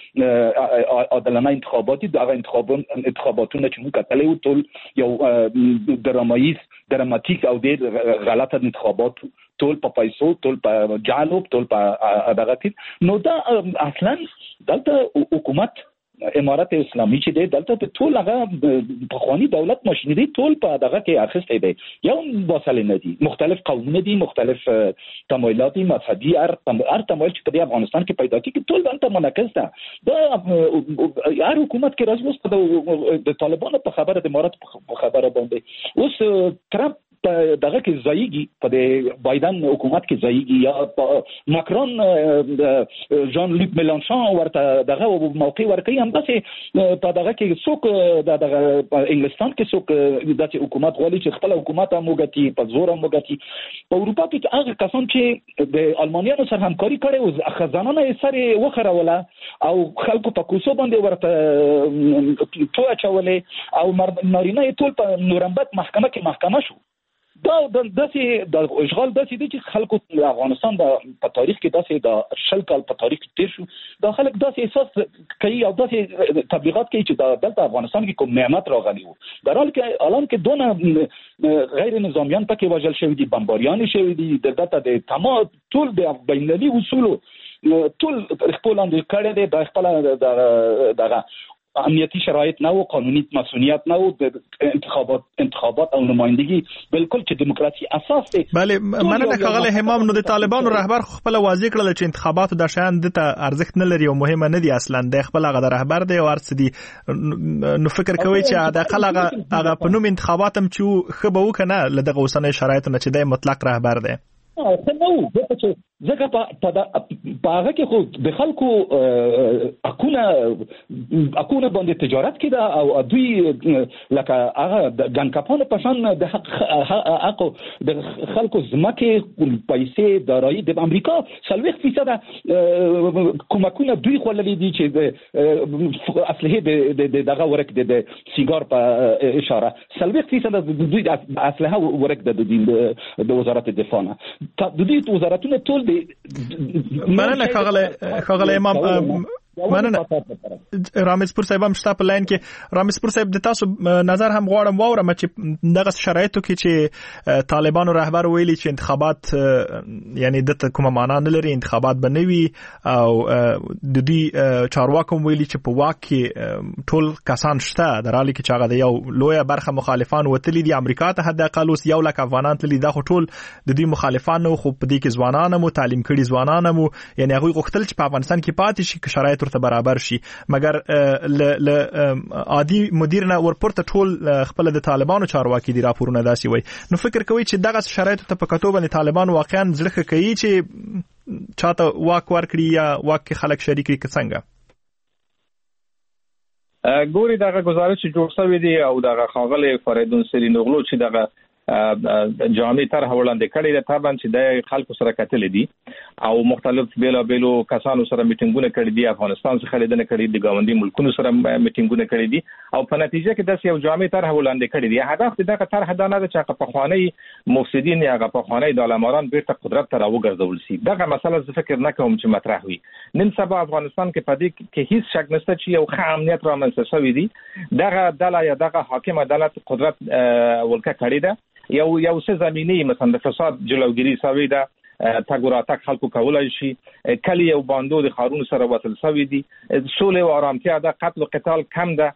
عادلانه انتخاباتی دغه انتخاباتونه چې موږ کتلې و ټول یو دراماتیک او ډېر غلطه انتخابات ټول په پیسو ټول په جالو ټول په دغه نو دا اصلا دلته حکومت امارات اسلامي چې دی دلته ته ټول هغه په خواني دولت ماشينري ټول په دغه کې اخیسته دی یو وسایل نه دي مختلف قومونه دي مختلف تمایلات مذهبي هر تمایل چې په افغانستان کې پیدا کیږي ټول دلته منعکس ده دا هر حکومت کې راځي د طالبانو په خبره د امارات په خبره باندې اوس ترامپ دغه کې ځایږي په د بایدن حکومت کې ځایږي یا ماکرون جان لوک میلانشون ورته دغه موقع ورکړي هم داسې په دغه کې څوک دغه انګلستان کې څوک داسې حکومت غواړي چې خپل حکومت هم وګټي په زور هم وګټي په اروپا کې هغه کسان چې د المانیانو سره همکاري کړي او خزانه یې سره وخروله او خلکو په کوڅو باندې ورته توه چولې او نارینه یې ټول په نورنبرګ محکمه کې محکمه شو دا د اشغال داسې دي چې خلکو د افغانستان په تاریخ کې داسې د 10 کال په تاریخ کې تیر شو دا خلک داسې احساس کوي او داسې تبلیغات کوي چې دلته افغانستان کې کوم نعمت راغلی وو در حالی کې الان کې دونه غیر نظامیان پکې وژل شوی دي بمباریان شوی دي دلته د تمام ټول د بینالمللي اصولو ټول خپل اندې کړه دي د خپل دغه امنیتی شرایط نه او قانوني مسئولیت نه او انتخابات او نمایندگی بالکل چې دیموکراسي اساس دی. بله مننه ښاغلی همام. نو د طالبانو رهبر خپل واضح کړل چې انتخاباتو د شان د ته ارزښت نه لري او مهمه نه دي اصلا د خپل هغه رهبر دی او ارڅ دي. نو فکر کوي چې د خپل هغه په نوم انتخابات هم چې خبه وکنه لدغه اوسنۍ شرایطو نه چې د مطلق رهبر دی. ځکه په هغه کې خو د خلکو حقونه باندې تجارت کېده او دوی لکه هغه د ګنکاپانو په شان د حق د خلکو ځمکې پیسې دارایی د امریکا 40% کومکونه دوی خوللې دي چې د اسلحه د دغه ورک د سیګار په اشاره 40% دوی اسلحه ورک د وزارت دفاع نه د دې وزارتونو ټول مننه ښاغلی امام. مننه رامزپور صاحب هم شته په لاین کې. رامزپور صاحب د تاسو نظر هم غواړم واورم چې دغه شرایطو کې چې طالبانو رهبر ویلي چې انتخابات یعنی د کومه معنا نه لري انتخابات به نه وي او د دې چارواکو ویلي چې په واک کې ټول کسان شته در حالي کې چې هغه د یو لویه برخه مخالفان وتلي دي امریکا ته حد اقل اوس 1 لک افغانان تللي دا خو ټول د دې مخالفانو خو په دې کې ځوانان مو تعلیم کړي ځوانان مو یعنی هغه غوښتل چې په افغانستان کې پاتې شي شرایط ورته برابر شي مګر ل عادي مدیر نه ورپورته ټول خپل د طالبانو چارواکي دي راپورونه داسي وای. نو فکر کوي چې دغه شرایط ته په کتو باندې طالبان واقعا ځړخه کوي چې چاته واک ورکړي یا واک خلک شریک کړي څنګه؟ ګوري دغه گزارش جوړ شوی دی او دغه خاغلی فریدون سری نغلو چې دغه جامع طرح وړاندې کړي د تابان چې د خلکو سره کتل دي او مختلف بیلو کسانو سره میټینګونه کړي دي افغانستان څخه لیدنه کړي دي ګاونډي ملکونو سره میټینګونه کړي دي او په نتیجه کې د یو جامع طرح وړاندې کړي دي. هدف دغه طرح دا نه ده چې په خواني مفسدين یا په خواني د علماران بیرته قدرت ته راوګرځول شي. دغه مسله زه فکر نه کوم چې مطرح وي. نن سبا افغانستان کې پدې کې هیڅ شک نشته چې یو ښه امنیت رامنځته شوی دی. دغه دله یا دغه حاکم عدالت قدرت ولکه کړی ده یو څه زمینی مثلا د فساد جلوګیری سوي ده تګوراتک خلکو کولای شي کلی یو باندو د خارون سره وصل سوي دي سولې او آرامتیا ده قتل او قتال کم ده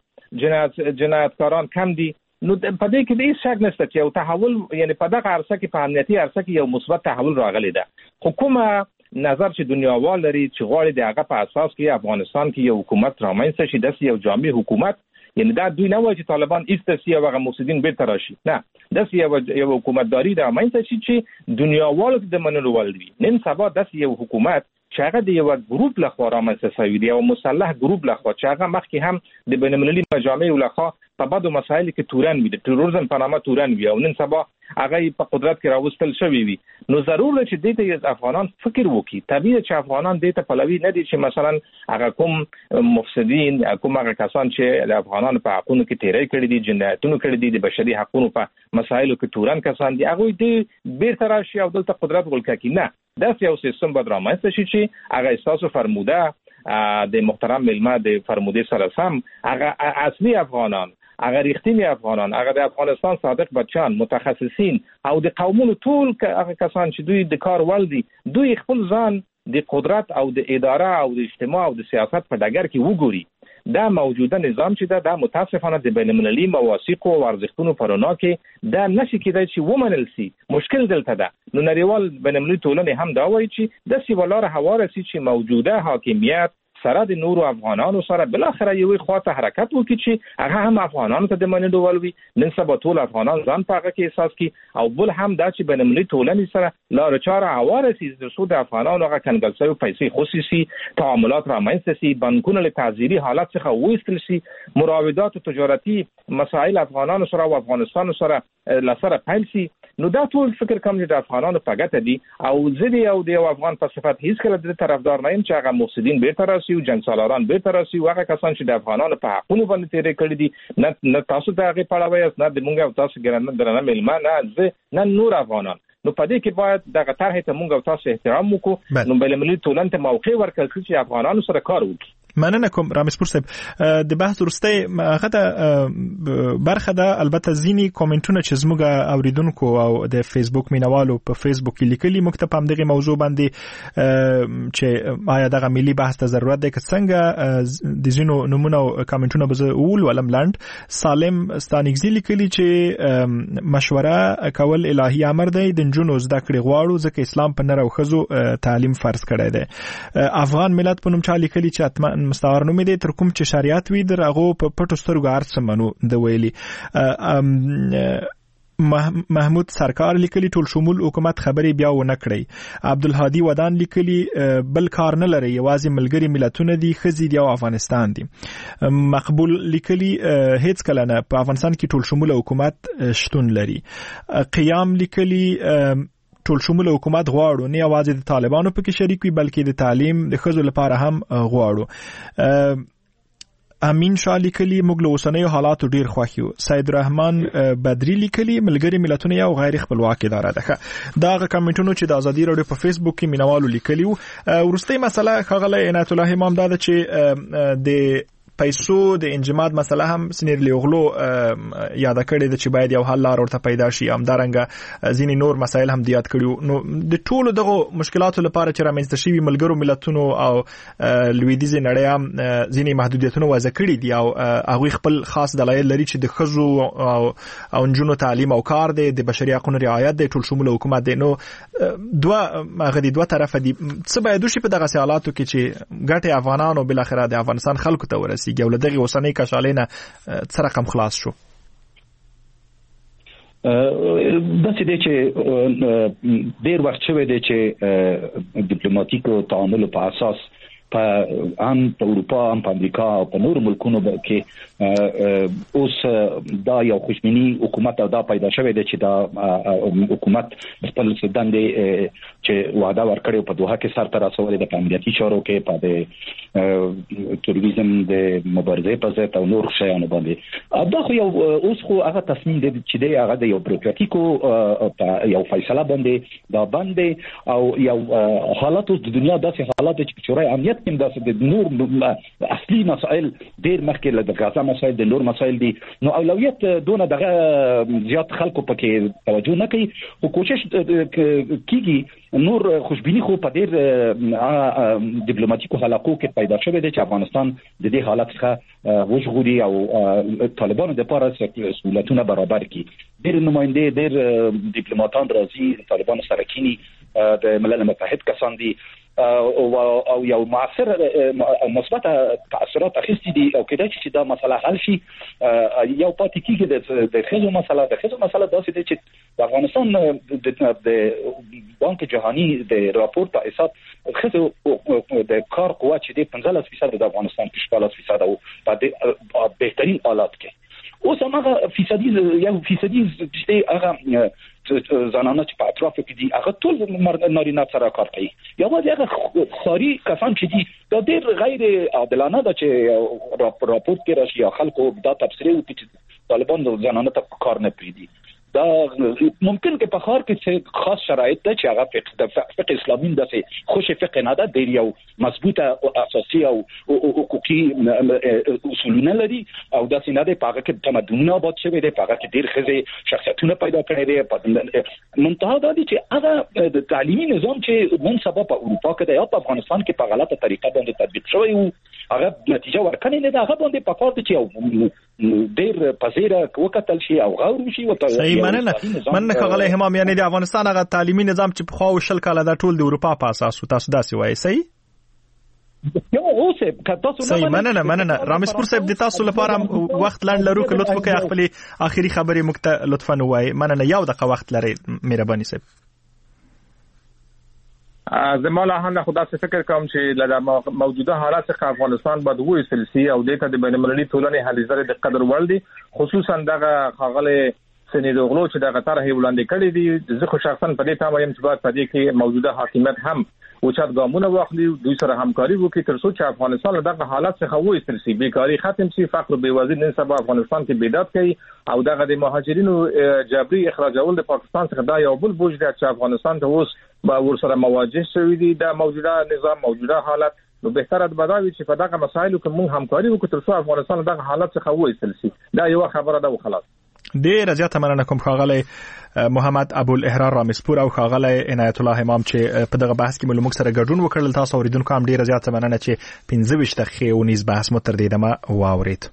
جنایتکاران کم دي. نو په دې کې د هیڅ شک نشته چې یو تحول یعنی په دغه عرصه کې په امنیتي عرصه کې یو مثبت تحول راغلی ده. حکومت نظر چې دنیاوال لري چې غواړي د هغه په اساس کې افغانستان کې یو حکومت رامنځته شي د یو جامع حکومت یعنی دا دوی نه وایي چې طالبان ایستسي او هغه مفسدين بیرته راشي نه د یو حکومتداري د امنیت چې دنیاوالو د منلو ولوي. نن سبا د یو حکومت چې هغه د یو ګروپ لخوا رامنځته شوی دی او مسلح ګروپ لخوا چې هغه مخکې هم د بین‌المللي مجامع لخوا په بدو مسایل کې تورن وي د تروریزم په نامه تورن وي او نن سبا هغه په قدرت کې راوستل شوی وي. نو ضرور چې دې ته افغانان فکر وکړي. طبيعي چې افغانان دې ته پلوي نه دي چې مثلا هغه کوم مفسدين کوم هغه کسان چې د افغانانو په حقوقو کې تیری کړی دي جنایتونه کړی دي د بشري حقوقو په مسایلو کې تورن کسان دي هغه دې بیرته راشي او دلته قدرت ولکه کې نه دا یو سیستم به رامنځته شي چې هغه احساس فرموده د محترم ملما د فرموده سره سم هغه اصلي افغانان هغه رښتینی افغانان هغه د افغانستان صادق بچان متخصصین او د قومونو ټول هغه کسان چې دوی د کار ول دي دوی خپل ځان د قدرت او د اداره او د اجتماع او د سیاست په ډګر کې وګوري. دا موجوده نظام چې دا متاسفانه د بین‌المللي مواثیق او ارزښتونو پرونه کې دا نشي کېدای چې ومنل شي. مشکل دلته ده. نو نړیوال بین‌المللي ټولنه هم دا وایي چې د سیولار حواله سي چې موجوده حاکمیت سره د نورو افغانانو سره بل اخر یوې خواته حرکت وکړي چې هغه هم افغانانو ته د منلو ولوي. نن سبا ټول افغانان ځان په هغه کې احساس کوي او بل هم دا چې بین‌المللي ټولنې سره لار چاره هواره سي د سود افغانانو هغه کنګل شوی پیسې خصوصي تعاملات رامنځته سي بانکونه له تعذيري حالت څخه وېستل سي مراودات تجارتي مسایل افغانانو سره او افغانستان سره لسره پیل سي نو دا ټول فکر کوم چې د افغانانو په ګټه دي او زه یو د افغان په صفت هیڅ کله د طرفدار نه یم چې هغه مفسدين بیرته راشي او جنگ سالاران بیرته راشي هغه کسان چې د افغانانو په حقونو باندې تیرې کړې دي نه تاسو ته هغه پړاوي نه د مونږ او تاسو ګرانه درنه ملما نه نور افغانان نو پدې کې باید دغه طرح ته مونږ او تاسو احترام وکړو نو بل ملي ټولنه ته موقع ورکړي چې افغانانو سره کار وکړي. مننه کوم رامسپور صاحب د بحث وروسته هغه ته برخه ده البته ځینی کومنټونه چې زموږ اوریدونکو او د فیسبوک مینوالو په فیسبوک کې لیکلي مکتب هم دغه موضوع باندې چې آیا دغه ملي بحث ته ضرورت ده که څنګه د زینو نمونه او کومنټونه به اول ولم لاند سالم ستانګزي لیکلي چې مشوره کول الهي امر دی د جنونو زده کړې غواړو ځکه اسلام په نر او خزو تعلیم فرض کړی دی افغان ملت په نوم چا لیکلي چې اتمن مستعار نوم دی تر کوم چې شریعت وی درغه په پټو سترګو ارڅ منو د ویلي محمود سرکار لیکلی ټول شمول حکومت خبري بیا و نه کړی عبدالهادي ودان لیکلی بل کار نه لري یوازې ملګری ملتونه دي خزي دی او افغانستان دي مقبول لیکلی هیڅ کله نه په افغانستان کې ټول شمول حکومت شتون لري قیام لیکلی ټول شمول حکومت غواړو نه یوازې د طالبانو په کې شریک وي بلکې د تعلیم د خزو لپاره هم غواړو امین شاه لیکلی موږ له اوسنیو حالاتو ډیر خوښ یو سید الرحمن بدری لیکلی ملګری ملتونه یو غیر خپلواک اداره ده دا کمنټونو چې د ازادي رادیو په فیسبوک کې مینوالو لیکلی ورسته مسله خغله عنایت الله امام دا چې د پیسو د انجماد مسله هم سنیر لیغلو یاد کړی د چې باید یو حل لار ورته پیدا شي همدارنګه ځینی نور مسایل هم یاد کړیو نو د ټولو دغه مشکلاتو لپاره چې رامنځته شوي ملګرو ملتونو او لویدیځ نړۍ هم ځینی محدودیتونه وضع کړي دي او هغه خپل خاص دلایل لري چې د خزو او انجونو تعلیم او کار دی د بشري حقوقو رعایت دی ټول شمول حکومت دی نو دوه طرفه دي څه باید وشي په دغه حالاتو کې چې ګټه افغانانو بل اخره د افغانستان خلکو ته ورسي ګول دغه وسنۍ کشالینه څه رقم خلاص شو دا چې د چې ډیر وخت شوی دی چې ډیپلوماټیکو تعامل په اساس په اروپا په امریکا او په نورو ملکونو کې اوس دا یو خوشبینی حکومت دا پیدا شوی دی چې دا حکومت خپل دندې چې وعده ورکړي په دوحه کې سر ته رسولي د امنیتي چارو کې په د تروریزم د مبارزې په ضد او نور شیانو باندې دا خو یو اوس خو هغه تصمیم دی چې دی هغه د یو بروکراتیکو یو فیصله باندې دا باندې او یو حالات د دنیا داسې حالات چې شورای امنیت کې داسې د نور اصلي مسائل ډیر مخکې له غزا مسائل د نور مسائل دي نو اولویت دونه دغه زیات خلکو پکې توجه نه کوي او کوشش کیږي نور خوشبینی خو په ډیر ډیپلوماټیکو حلقو کې پیدا شوی دی چې افغانستان د دې حالت څخه وژغوري او طالبانو د لپاره سہولتونه برابر کړي ډیر نماینده ډیر ډیپلوماټان راځي طالبانو سره کینی د ملل متحد کسان دي او یو معاصر مثبت تاثیرات اخیستي دي او کله چې دا مسله حل شي یو پاتې کیږي د خزو مسله داسې دي چې د افغانستان د بانک جهانی د راپور په اساس خزو د کار قوت چې د 15% د افغانستان 15% او په بهترین حالات کې اوس هغه فیصدي چې هغه زنانه چې په اطراف کې دي هغه ټول نارینه سره کار کوي یوازې هغه خاري کسان چې دي دا ډېر غیر عادلانه ده چې راپورټ کې راشي یا خلکو دا تبصره وکړي چې طالبان د زنانه ته کار نه پریدي دا ممکن کې په خار کې خاص شرایط ده چې هغه فقه اسلامي داسې خوش فقه نه ده ډېر یو مضبوطه او اساسي او حقوقي اصولونه لري او داسې نه ده په هغه کې تمدنونه آباد شوی دی په هغه کې ډېر ښځې شخصیتونه پیدا کړي دي منتها دا دي چې هغه د تعلیمي نظام چې نن سبا په اروپا کې دی یا په افغانستان کې په غلطه طریقه باندې تطبیق شوی او هغه نتیجه ورکړي نه ده هغه باندې په کار دي چې ډېر پذیره وکتل شي او غوړ شي او مننه خغله همام یعنی د افغانستان هغه تعلیمي نظام چې په خو شل کاله د ټول د اروپا په اساس تاسو داسې وایي صحیح یو اوسه کتاسو صحیح مننه رامسپور صاحب د تاسو لپاره وخت لاند لرو که لطف وکړئ خپل اخیری خبرې مکته لطفا وایي مننه یو دقیقه وخت لري مهرباني صاحب زموږ له خدا څخه فکر کوم چې له موجوده حالات څخه افغانستان باید وایي سلسله او د المللي ټولنې هلې زره د قدر ور دي خصوصا دغه خغله سنې د غلو چې د غطر هي وړاندې کړې دي زه خو شخصا په دې تمه يم چې باید په دې کې موجوده حکومت هم اوچت ګامونه واخلي دوی سره همکاري وکړي تر څو چې افغانستان له دغه حالت څخه وایستل شي بیکاری ختم شي فقر او بېوزلي نن سبا افغانستان کې بیداد کوي او دغه د مهاجرینو جبري اخراجول د پاکستان څخه دا یو بل بوج دی چې افغانستان ته اوس به ورسره مواجه شوی دی د موجوده نظام موجوده حالت نو بهتره ده چې په دغه مسایلو کې موږ همکاري وکړو تر څو افغانستان له دغه حالت څخه وایستل شي دا یو خبره ده وخلاص ډیر زیاته مننه کوم ښاغلی محمد ابوالاحرار رامسپور او ښاغلی عنایت الله امام چې په دغه بحث کې مو موږ سره ګډون وکړل تاسو اوریدونکو هم ډیر زیاته مننه چې 15 دقیقې ونیز بحث مو تر دې دمه واورید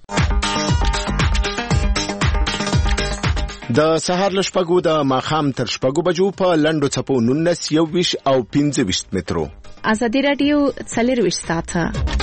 د سهار لشپګو د ماخام تر شپګو بجو په لندو چپو 19 21 او 25 مترو ازادي رادیو 24 ساعته